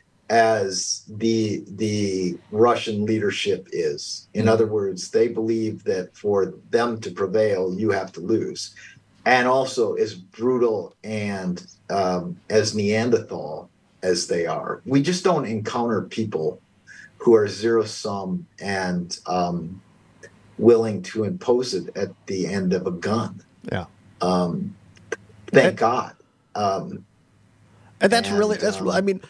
as the the Russian leadership is. In other words, they believe that for them to prevail, you have to lose. And also as brutal and um, as Neanderthal as they are. We just don't encounter people who are zero sum and um, willing to impose it at the end of a gun. Yeah. Um, thank and, God. Um, and that's and, really, that's, um, I mean,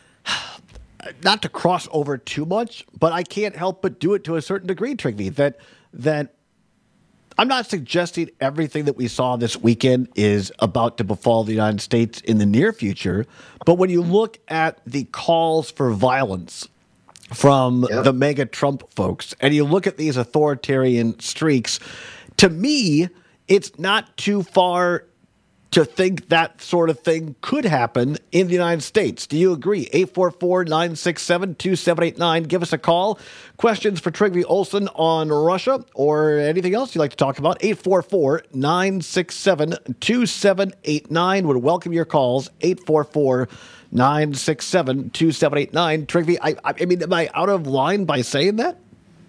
not to cross over too much, but I can't help but do it to a certain degree, Trigby, that, that I'm not suggesting everything that we saw this weekend is about to befall the United States in the near future, but when you look at the calls for violence from yep. the mega Trump folks, and you look at these authoritarian streaks, to me, it's not too far to think that sort of thing could happen in the United States. Do you agree? eight four four, nine six seven, two seven eight nine. Give us a call. Questions for Trygve Olsen on Russia or anything else you'd like to talk about? eight four four, nine six seven, two seven eight nine. Would welcome your calls. eight four four, nine six seven, two seven eight nine. Trygve, I, I mean, am I out of line by saying that?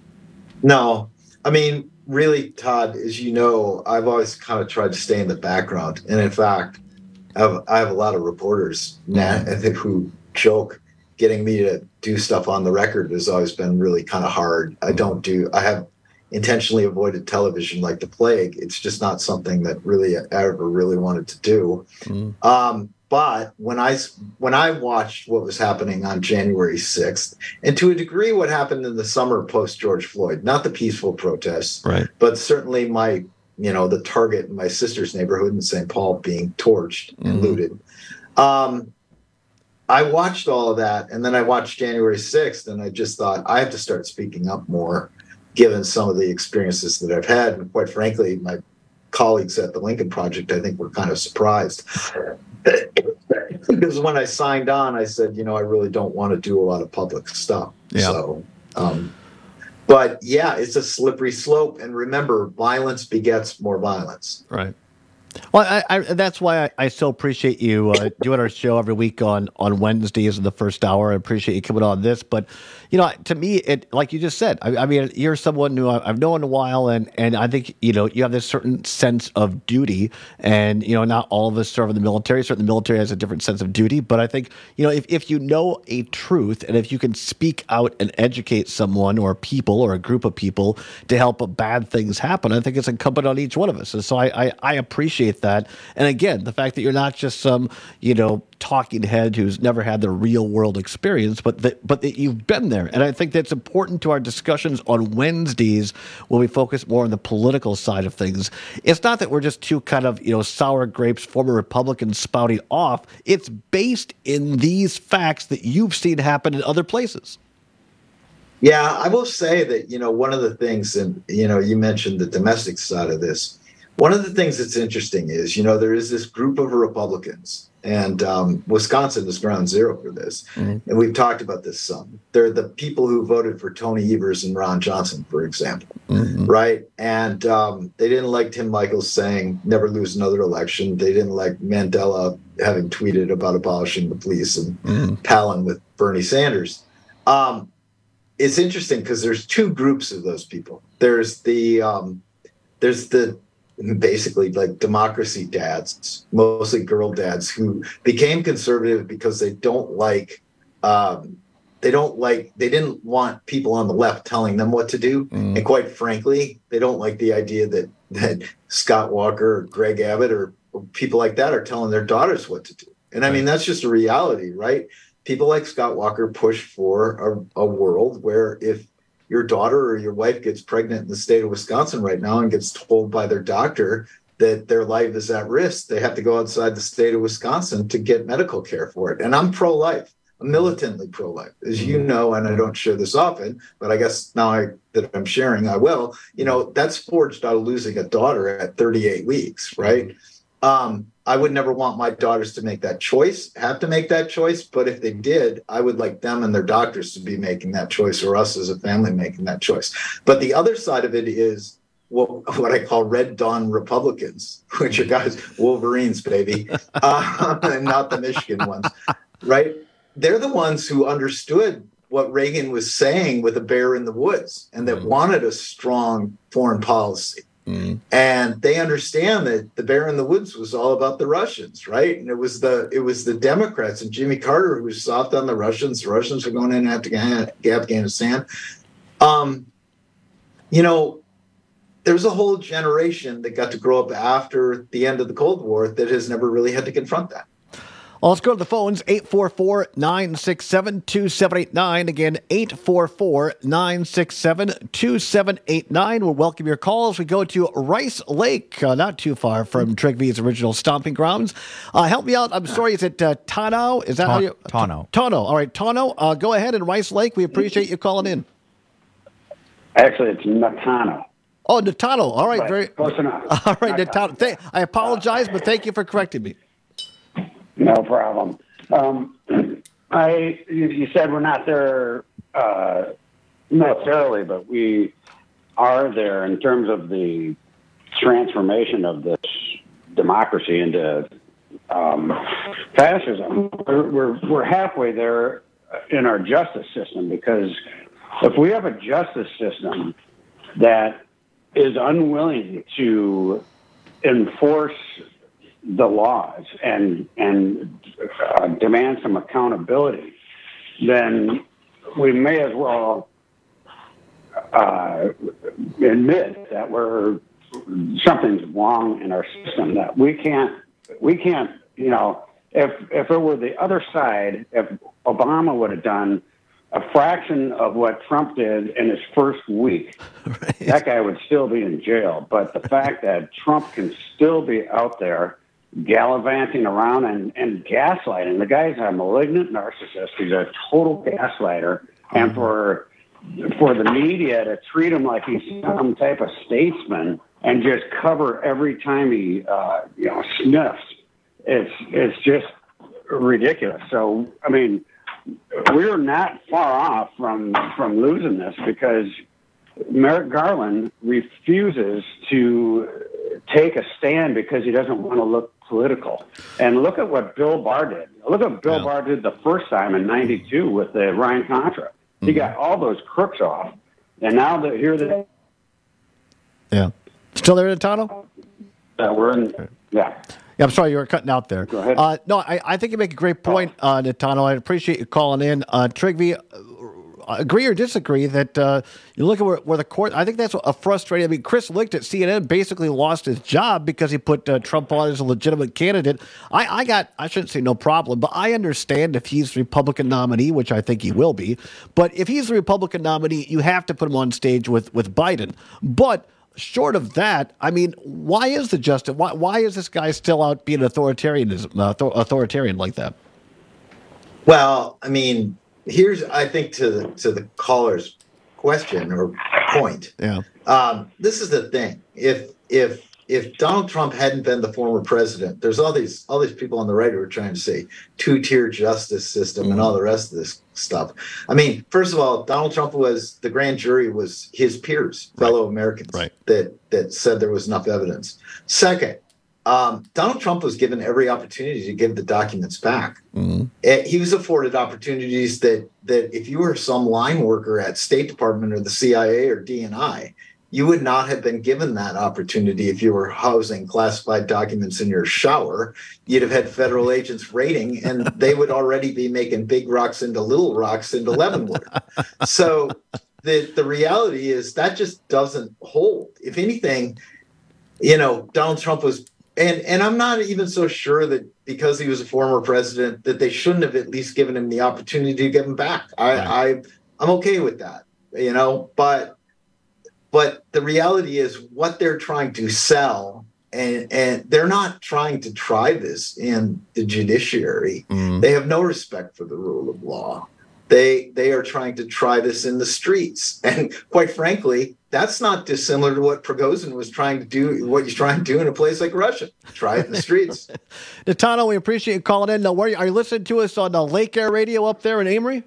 No. I mean, really, Todd, as you know, I've always kind of tried to stay in the background. And in fact, I have, I have a lot of reporters now, I think, who joke getting me to do stuff on the record has always been really kind of hard. I don't do, I have intentionally avoided television like the plague. It's just not something that really I ever really wanted to do. Mm. Um, But when I, when I watched what was happening on January sixth, and to a degree what happened in the summer post-George Floyd, not the peaceful protests, right, but certainly my, you know, the target in my sister's neighborhood in Saint Paul being torched and mm-hmm. looted. Um, I watched all of that, and then I watched January sixth, and I just thought, I have to start speaking up more, given some of the experiences that I've had. And quite frankly, my colleagues at the Lincoln Project, I think, were kind of surprised. Because when I signed on, I said, you know, I really don't want to do a lot of public stuff. Yeah. So, um, but yeah, it's a slippery slope. And remember, violence begets more violence. Right. Well, I, I, that's why I, I so appreciate you uh, doing our show every week on, on Wednesdays in the first hour. I appreciate you coming on this. But, you know, to me, it like you just said, I, I mean, you're someone who I've known a while, and, and I think, you know, you have this certain sense of duty. And, you know, not all of us serve in the military. Certainly the military has a different sense of duty. But I think, you know, if, if you know a truth, and if you can speak out and educate someone or people or a group of people to help bad things happen, I think it's incumbent on each one of us. And so I, I, I appreciate that. And again, the fact that you're not just some, you know, talking head who's never had the real world experience, but that, but that you've been there. And I think that's important to our discussions on Wednesdays when we focus more on the political side of things. It's not that we're just two kind of, you know, sour grapes, former Republicans spouting off. It's based in these facts that you've seen happen in other places. Yeah, I will say that, you know, one of the things, and, you know, you mentioned the domestic side of this. One of the things that's interesting is, you know, there is this group of Republicans, and um, Wisconsin is ground zero for this. Mm-hmm. And we've talked about this some. They're the people who voted for Tony Evers and Ron Johnson, for example, mm-hmm. right? And um, they didn't like Tim Michels saying never lose another election. They didn't like Mandela having tweeted about abolishing the police and mm-hmm. palling with Bernie Sanders. Um, it's interesting because there's two groups of those people. There's the um, there's the basically like democracy dads, mostly girl dads, who became conservative because they don't like um, they don't like they didn't want people on the left telling them what to do, mm. and quite frankly, they don't like the idea that that Scott Walker or Greg Abbott or, or people like that are telling their daughters what to do. And I mean, that's just a reality, right? People like Scott Walker push for a, a world where if your daughter or your wife gets pregnant in the state of Wisconsin right now and gets told by their doctor that their life is at risk, they have to go outside the state of Wisconsin to get medical care for it. And I'm pro-life. I'm militantly pro-life, as you know, and I don't share this often, but I guess now I, that I'm sharing, I will. You know, that's forged out of losing a daughter at thirty-eight weeks, right? Um, I would never want my daughters to make that choice, have to make that choice. But if they did, I would like them and their doctors to be making that choice, or us as a family making that choice. But the other side of it is what, what I call Red Dawn Republicans, which are guys, Wolverines, baby, uh, and not the Michigan ones, right? They're the ones who understood what Reagan was saying with a bear in the woods, and that mm. wanted a strong foreign policy. Mm. And they understand that the bear in the woods was all about the Russians, right? And it was the it was the Democrats and Jimmy Carter who was soft on the Russians. The Russians were going in after Afghanistan. Um, you know, there's a whole generation that got to grow up after the end of the Cold War that has never really had to confront that. Well, let's go to the phones, eight four four, nine six seven, two seven eight nine. Again, eight four four, nine six seven, two seven eight nine. We'll welcome your calls. We go to Rice Lake, uh, not too far from Trigby's original stomping grounds. Uh, help me out. I'm sorry, is it uh, Tano? Is that Ta- how you? Tano. Tano. All right, Tano, uh, go ahead in Rice Lake. We appreciate you calling in. Actually, it's Natano. Oh, Natano. All right, right. very close enough. All right, Natano. Th- I apologize, but thank you for correcting me. No problem. Um, I you said we're not there uh, necessarily, but we are there in terms of the transformation of this democracy into um, fascism. We're, we're we're halfway there in our justice system, because if we have a justice system that is unwilling to enforce the laws and and uh, demand some accountability, then we may as well uh, admit that we're something's wrong in our system. That we can't we can't you know if if it were the other side, if Obama would have done a fraction of what Trump did in his first week, right, that guy would still be in jail. But the fact that Trump can still be out there gallivanting around and, and gaslighting. The guy's a malignant narcissist. He's a total gaslighter. And for for the media to treat him like he's some type of statesman and just cover every time he uh, you know sniffs, it's it's just ridiculous. So I mean, we're not far off from from losing this, because Merrick Garland refuses to take a stand because he doesn't want to look political. And look at what Bill Barr did. Look at what Bill yeah. Barr did the first time in ninety-two with the Ryan Contra. He mm-hmm. got all those crooks off. And now that here they Yeah. Still there, Natano? Uh, we're in, yeah. Yeah, I'm sorry, you were cutting out there. Go ahead. Uh, no, I, I think you make a great point, uh, Natano. I appreciate you calling in. Uh, Trigby, uh, agree or disagree that uh, you look at where, where the court, I think that's a frustrating. I mean, Chris Licht at C N N basically lost his job because he put uh, Trump on as a legitimate candidate. I, I got, I shouldn't say no problem, but I understand if he's the Republican nominee, which I think he will be. But if he's the Republican nominee, you have to put him on stage with, with Biden. But short of that, I mean, why is the justice? Why, why is this guy still out being authoritarianism, uh, authoritarian like that? Well, I mean, here's, I think, to the to the caller's question or point. Yeah. Um, this is the thing. If if if Donald Trump hadn't been the former president, there's all these all these people on the right who are trying to say two-tier justice system mm-hmm. and all the rest of this stuff. I mean, first of all, Donald Trump was the grand jury was his peers, right. fellow Americans, right. that that said there was enough evidence. Second, um, Donald Trump was given every opportunity to give the documents back. Mm-hmm. He was afforded opportunities that that if you were some line worker at State Department or the C I A or D N I, you would not have been given that opportunity if you were housing classified documents in your shower. You'd have had federal agents raiding, and they would already be making big rocks into little rocks into Leavenworth. So the the reality is that just doesn't hold. If anything, you know, Donald Trump was, and and I'm not even so sure that because he was a former president that they shouldn't have at least given him the opportunity to give him back. I, right. I I'm okay with that, you know, but. But the reality is what they're trying to sell, and, and they're not trying to try this in the judiciary. Mm. They have no respect for the rule of law. They they are trying to try this in the streets. And quite frankly, that's not dissimilar to what Prigozhin was trying to do, what he's trying to do in a place like Russia. Try it in the streets. Nathanael, we appreciate you calling in. Now, where are you, are you listening to us on the Lake Air Radio up there in Amory?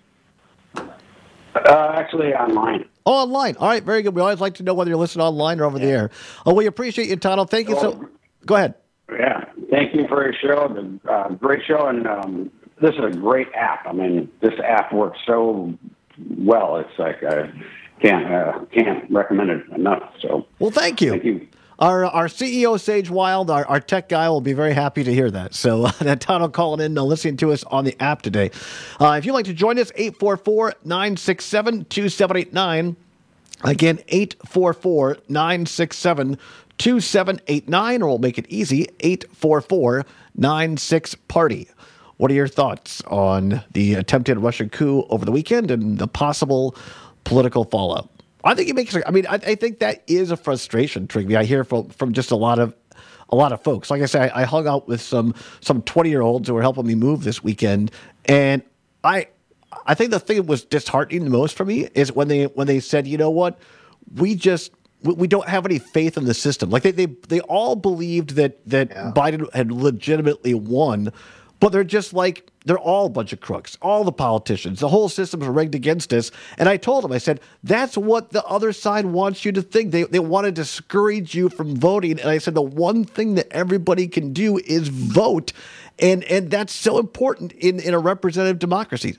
Uh, actually, online. Oh, online. All right, very good. We always like to know whether you're listening online or over yeah. the air. Oh, we appreciate you, Tonto. Thank you so. Go ahead. Yeah, thank you for your show. Uh, great show, and um, this is a great app. I mean, this app works so well. It's like I can't uh, can't recommend it enough. So, well, thank you. Thank you. Our our C E O, Sage Wild, our, our tech guy, will be very happy to hear that. So, uh, Tonto calling in, uh, listening to us on the app today. Uh, if you'd like to join us, eight four four, nine six seven, two seven eight nine. Again, eight four four, nine six seven, two seven eight nine, or we'll make it easy, eight four four, nine six, party. What are your thoughts on the attempted Russian coup over the weekend and the possible political fallout? I think it makes. I mean, I, I think that is a frustration, Trigby. I hear from from just a lot of a lot of folks. Like I said, I, I hung out with some some twenty year olds who were helping me move this weekend, and I I think the thing that was disheartening the most for me is when they when they said, you know what, we just we, we don't have any faith in the system. Like they they they all believed that that yeah. Biden had legitimately won. But they're just like, they're all a bunch of crooks. All the politicians. The whole system's rigged against us. And I told them, I said, that's what the other side wants you to think. They they want to discourage you from voting. And I said, the one thing that everybody can do is vote. And and that's so important in, in a representative democracy.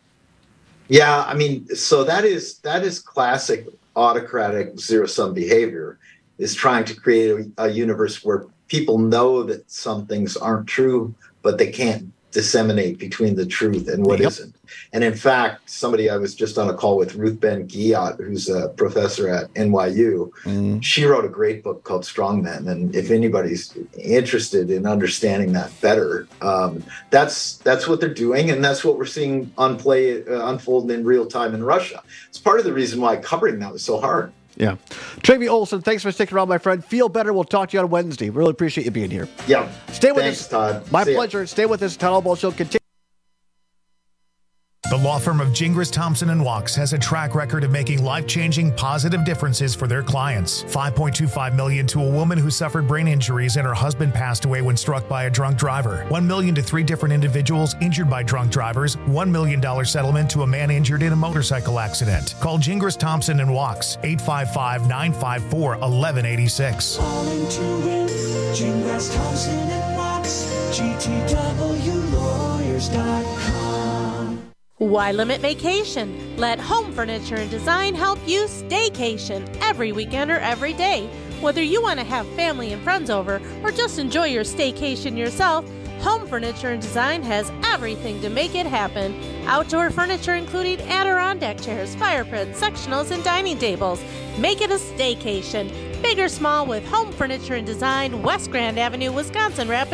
Yeah, I mean, so that is that is classic autocratic zero-sum behavior, is trying to create a, a universe where people know that some things aren't true, but they can't disseminate between the truth and what yep. isn't. And in fact, somebody I was just on a call with, Ruth Ben-Ghiat, who's a professor at N Y U, mm. she wrote a great book called Strongmen. And if anybody's interested in understanding that better, um, that's that's what they're doing. And that's what we're seeing on play, uh, unfold in real time in Russia. It's part of the reason why covering that was so hard. Yeah. Trigby Olson, thanks for sticking around, my friend. Feel better. We'll talk to you on Wednesday. Really appreciate you being here. Yeah. Stay with thanks, us. Todd. My See pleasure. Ya. Stay with us. Todd Albaugh Show continue. The law firm of Gingras, Thompson and Wachs has a track record of making life-changing positive differences for their clients. five point two five million dollars to a woman who suffered brain injuries and her husband passed away when struck by a drunk driver. one million dollars to three different individuals injured by drunk drivers. one million dollars settlement to a man injured in a motorcycle accident. Call Gingras, Thompson and Wachs, eight five five, nine five four, one one eight six. Calling to win, Gingras, Thompson and Wachs, G T W lawyers dot com. Why limit vacation? Let Home Furniture and Design help you staycation every weekend or every day. Whether you want to have family and friends over or just enjoy your staycation yourself, Home Furniture and Design has everything to make it happen. Outdoor furniture including Adirondack chairs, fire pits, sectionals, and dining tables. Make it a staycation. Big or small with Home Furniture and Design, West Grand Avenue, Wisconsin Rapids,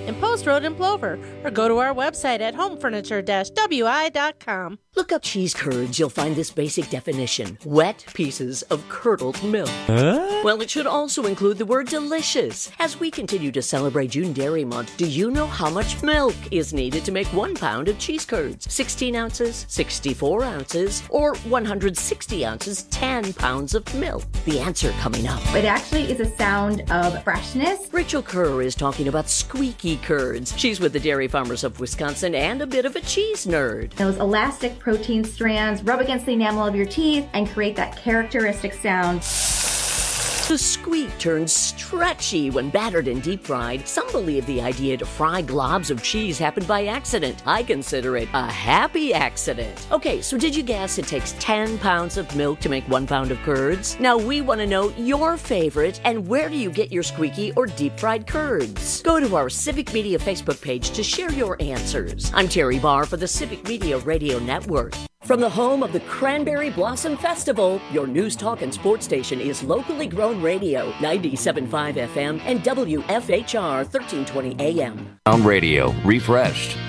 in Post Road in Plover, or go to our website at home furniture dash w i dot com. Look up cheese curds. You'll find this basic definition: wet pieces of curdled milk. Huh? Well, it should also include the word delicious. As we continue to celebrate June Dairy Month, do you know how much milk is needed to make one pound of cheese curds? sixteen ounces, sixty-four ounces, or one hundred sixty ounces, ten pounds of milk? The answer coming up. It actually is a sound of freshness. Rachel Kerr is talking about squeaky curds. She's with the Dairy Farmers of Wisconsin and a bit of a cheese nerd. Those elastic protein strands rub against the enamel of your teeth and create that characteristic sound. The squeak turns stretchy when battered and deep fried. Some believe the idea to fry globs of cheese happened by accident. I consider it a happy accident. Okay, so did you guess it takes ten pounds of milk to make one pound of curds? Now we want to know your favorite and where do you get your squeaky or deep fried curds? Go to our Civic Media Facebook page to share your answers. I'm Terry Barr for the Civic Media Radio Network. From the home of the Cranberry Blossom Festival, your news, talk, and sports station is locally grown radio, ninety-seven point five F M and W F H R thirteen twenty A M. Sound radio, refreshed.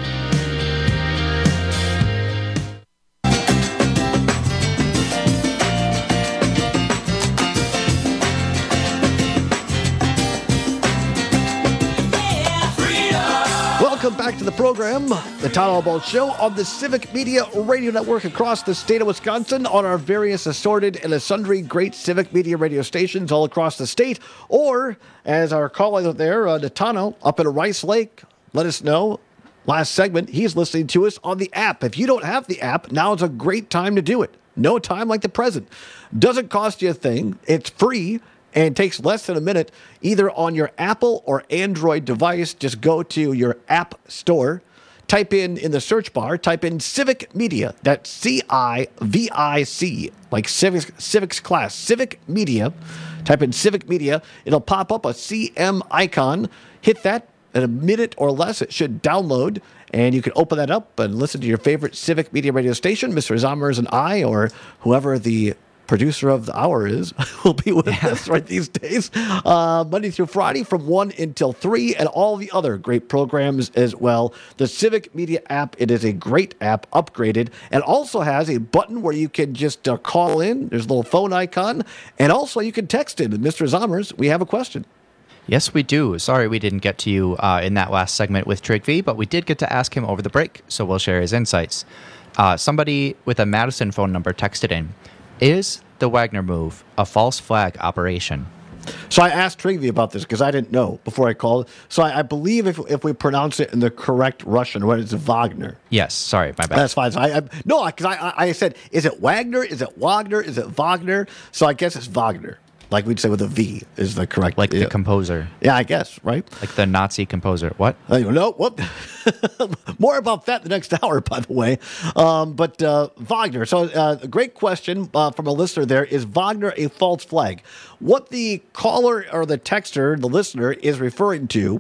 Welcome back to the program, the Todd Albaugh Show on the Civic Media Radio Network across the state of Wisconsin on our various assorted and sundry great Civic Media radio stations all across the state. Or, as our caller out there, uh, Natano, up in Rice Lake, let us know. Last segment, he's listening to us on the app. If you don't have the app, now is a great time to do it. No time like the present. Doesn't cost you a thing. It's free. And takes less than a minute, either on your Apple or Android device. Just go to your app store, type in in the search bar, type in Civic Media. That's C I V I C, like civics, civics class, Civic Media. Type in Civic Media. It'll pop up a C M icon. Hit that. In a minute or less, it should download. And you can open that up and listen to your favorite Civic Media radio station. Mister Zommers and I, or whoever the producer of the hour is, will be with yeah. us right these days, uh, Monday through Friday from one until three, and all the other great programs as well. The Civic Media app, it is a great app, upgraded, and also has a button where you can just uh, call in. There's a little phone icon, and also you can text in. Mister Zommers, we have a question. Yes, we do. Sorry we didn't get to you uh, in that last segment with Trigby, but we did get to ask him over the break, so we'll share his insights. Uh, somebody with a Madison phone number texted in, is the Wagner move a false flag operation? So I asked Trigby about this because I didn't know before I called. So I, I believe if if we pronounce it in the correct Russian, what is it, Wagner? Yes, sorry, my bad. That's fine. So I, I, no, because I, I, I said, is it Wagner? Is it Wagner? Is it Wagner? So I guess it's Wagner. Like we'd say with a V is the correct. Like the yeah. composer. Yeah, I guess, right? Like the Nazi composer. What? Uh, no, whoop. More about that the next hour, by the way. Um, but uh, Wagner. So uh, a great question uh, from a listener there. Is Wagner a false flag? What the caller or the texter, the listener, is referring to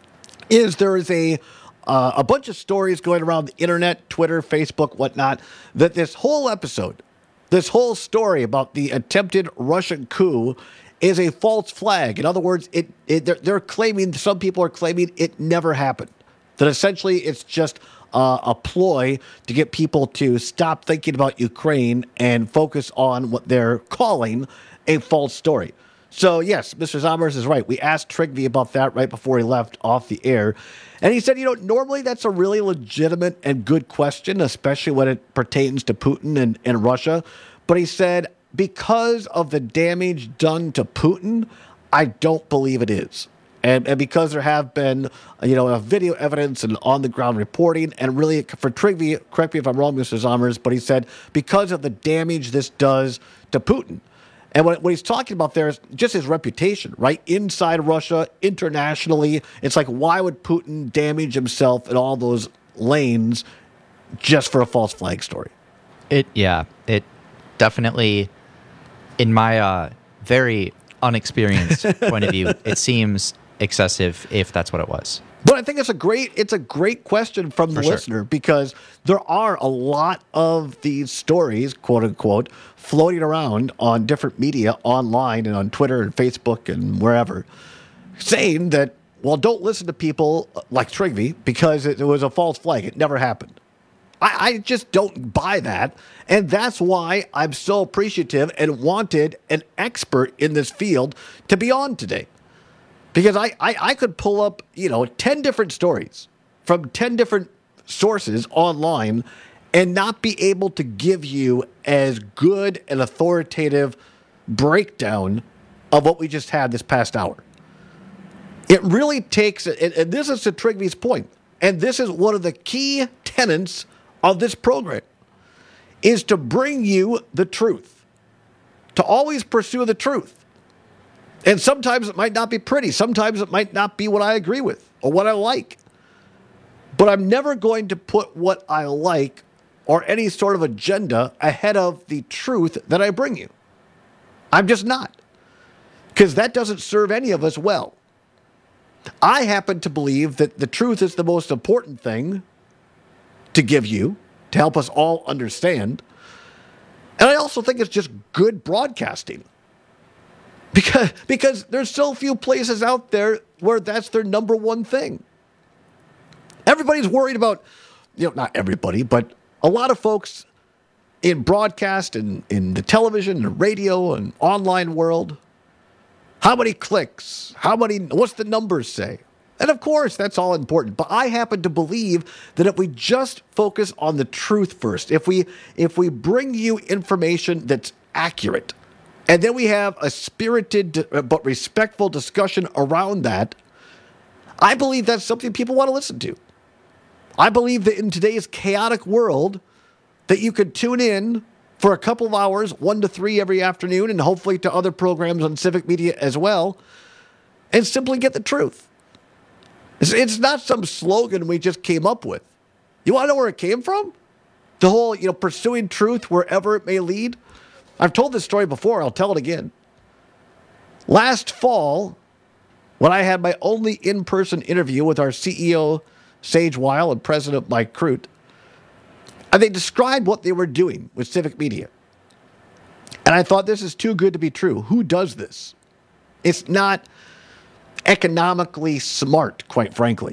is there is a uh, a bunch of stories going around the internet, Twitter, Facebook, whatnot, that this whole episode, this whole story about the attempted Russian coup is a false flag. In other words, it, it they're, they're claiming, some people are claiming it never happened. That essentially it's just uh, a ploy to get people to stop thinking about Ukraine and focus on what they're calling a false story. So, yes, Mister Zommers is right. We asked Trigby about that right before he left off the air. And he said, you know, normally that's a really legitimate and good question, especially when it pertains to Putin and, and Russia. But he said, because of the damage done to Putin, I don't believe it is. And, and because there have been, you know, video evidence and on-the-ground reporting, and really, for Trigby, correct me if I'm wrong, Mister Zommers, but he said, because of the damage this does to Putin. And what, what he's talking about there is just his reputation, right? Inside Russia, internationally. It's like, why would Putin damage himself in all those lanes just for a false flag story? It, yeah, it definitely, in my uh, very unexperienced point of view, it seems excessive if that's what it was. But I think it's a great it's a great question from the For listener sure. because there are a lot of these stories, quote unquote, floating around on different media online and on Twitter and Facebook and wherever, saying that well, don't listen to people like Trigby because it, it was a false flag. It never happened. I, I just don't buy that. And that's why I'm so appreciative and wanted an expert in this field to be on today. Because I, I, I could pull up, you know, ten different stories from ten different sources online and not be able to give you as good an authoritative breakdown of what we just had this past hour. It really takes, and, and this is to Trigby's point, and this is one of the key tenets of this program, is to bring you the truth, to always pursue the truth. And sometimes it might not be pretty. Sometimes it might not be what I agree with or what I like. But I'm never going to put what I like or any sort of agenda ahead of the truth that I bring you. I'm just not. Because that doesn't serve any of us well. I happen to believe that the truth is the most important thing to give you, to help us all understand. And I also think it's just good broadcasting. Because, because there's so few places out there where that's their number one thing. Everybody's worried about, you know, not everybody, but a lot of folks in broadcast and in the television and radio and online world. How many clicks? How many, what's the numbers say? And of course, that's all important. But I happen to believe that if we just focus on the truth first, if we if we bring you information that's accurate, and then we have a spirited but respectful discussion around that, I believe that's something people want to listen to. I believe that in today's chaotic world, that you could tune in for a couple of hours, one to three every afternoon, and hopefully to other programs on Civic Media as well, and simply get the truth. It's, it's not some slogan we just came up with. You want to know where it came from? The whole, you know, pursuing truth wherever it may lead. I've told this story before. I'll tell it again. Last fall, when I had my only in-person interview with our C E O, Sage Weil, and President Mike Crute, and they described what they were doing with Civic Media. And I thought, this is too good to be true. Who does this? It's not economically smart, quite frankly,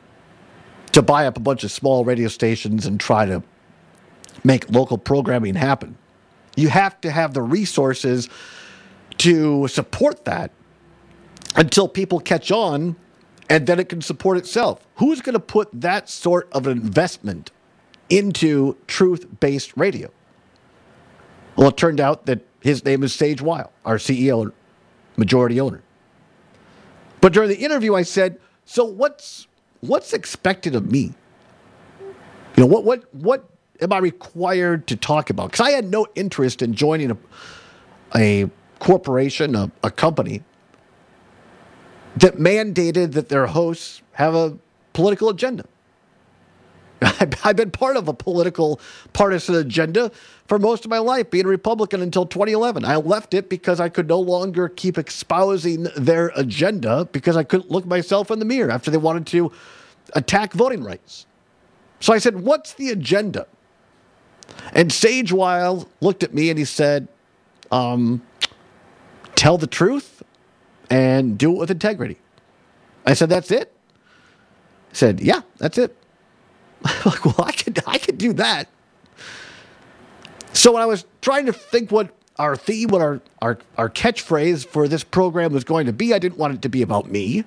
to buy up a bunch of small radio stations and try to make local programming happen. You have to have the resources to support that until people catch on, and then it can support itself. Who's going to put that sort of an investment into truth-based radio? Well, it turned out that his name is Sage Weil, our C E O and majority owner. But during the interview, I said, so what's what's expected of me? You know, what what what am I required to talk about? Because I had no interest in joining a, a corporation, a, a company that mandated that their hosts have a political agenda. I've been part of a political partisan agenda for most of my life, being a Republican until twenty eleven. I left it because I could no longer keep espousing their agenda because I couldn't look myself in the mirror after they wanted to attack voting rights. So I said, what's the agenda? And Sage Weil looked at me and he said, um, tell the truth and do it with integrity. I said, that's it? He said, yeah, that's it. I'm like, well, I could, I could do that. So when I was trying to think what our theme, what our, our, our catchphrase for this program was going to be, I didn't want it to be about me.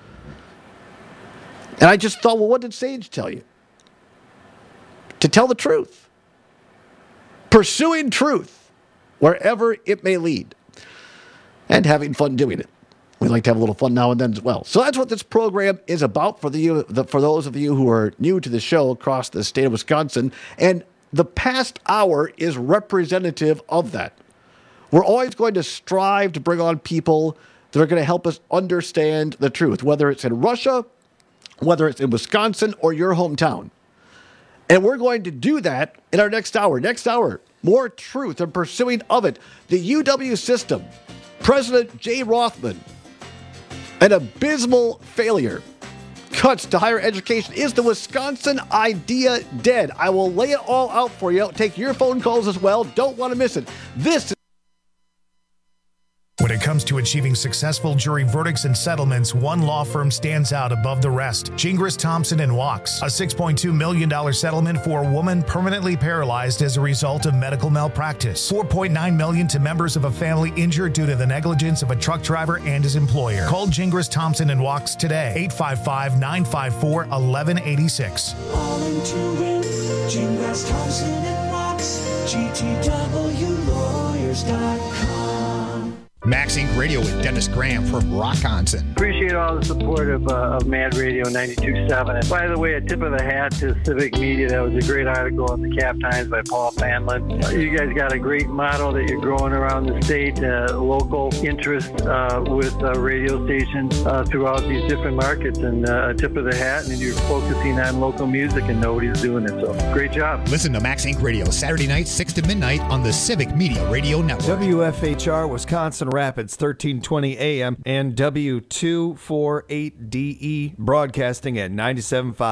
And I just thought, well, what did Sage tell you? To tell the truth. Pursuing truth wherever it may lead. And having fun doing it. We like to have a little fun now and then as well. So that's what this program is about for the, the for those of you who are new to the show across the state of Wisconsin. And the past hour is representative of that. We're always going to strive to bring on people that are going to help us understand the truth, whether it's in Russia, whether it's in Wisconsin, or your hometown. And we're going to do that in our next hour. Next hour, more truth and pursuing of it. The U W system, President Jay Rothman, an abysmal failure. Cuts to higher education. Is the Wisconsin idea dead? I will lay it all out for you. Take your phone calls as well. Don't want to miss it. This is When it comes to achieving successful jury verdicts and settlements, one law firm stands out above the rest. Gingras, Thompson and Walks. A six point two million dollars settlement for a woman permanently paralyzed as a result of medical malpractice. four point nine million dollars to members of a family injured due to the negligence of a truck driver and his employer. Call Gingras, Thompson and Walks today. eight five five, nine five four, one one eight six. All into win. Gingras, Thompson and Walks. G T W lawyers dot com. Max Inc Radio with Dennis Graham from Rockonson. Appreciate all the support of, uh, of Mad Radio ninety-two point seven. And by the way, a tip of the hat to Civic Media. That was a great article in the Cap Times by Paul Fanlin. Uh, you guys got a great model that you're growing around the state, uh, local interest uh, with uh, radio stations uh, throughout these different markets. And uh, a tip of the hat, and you're focusing on local music, and nobody's doing it. So great job. Listen to Max Inc Radio Saturday nights, six to midnight on the Civic Media Radio Network. W F H R, Wisconsin Rapids, thirteen twenty A M, and W two forty-eight D E, broadcasting at ninety-seven point five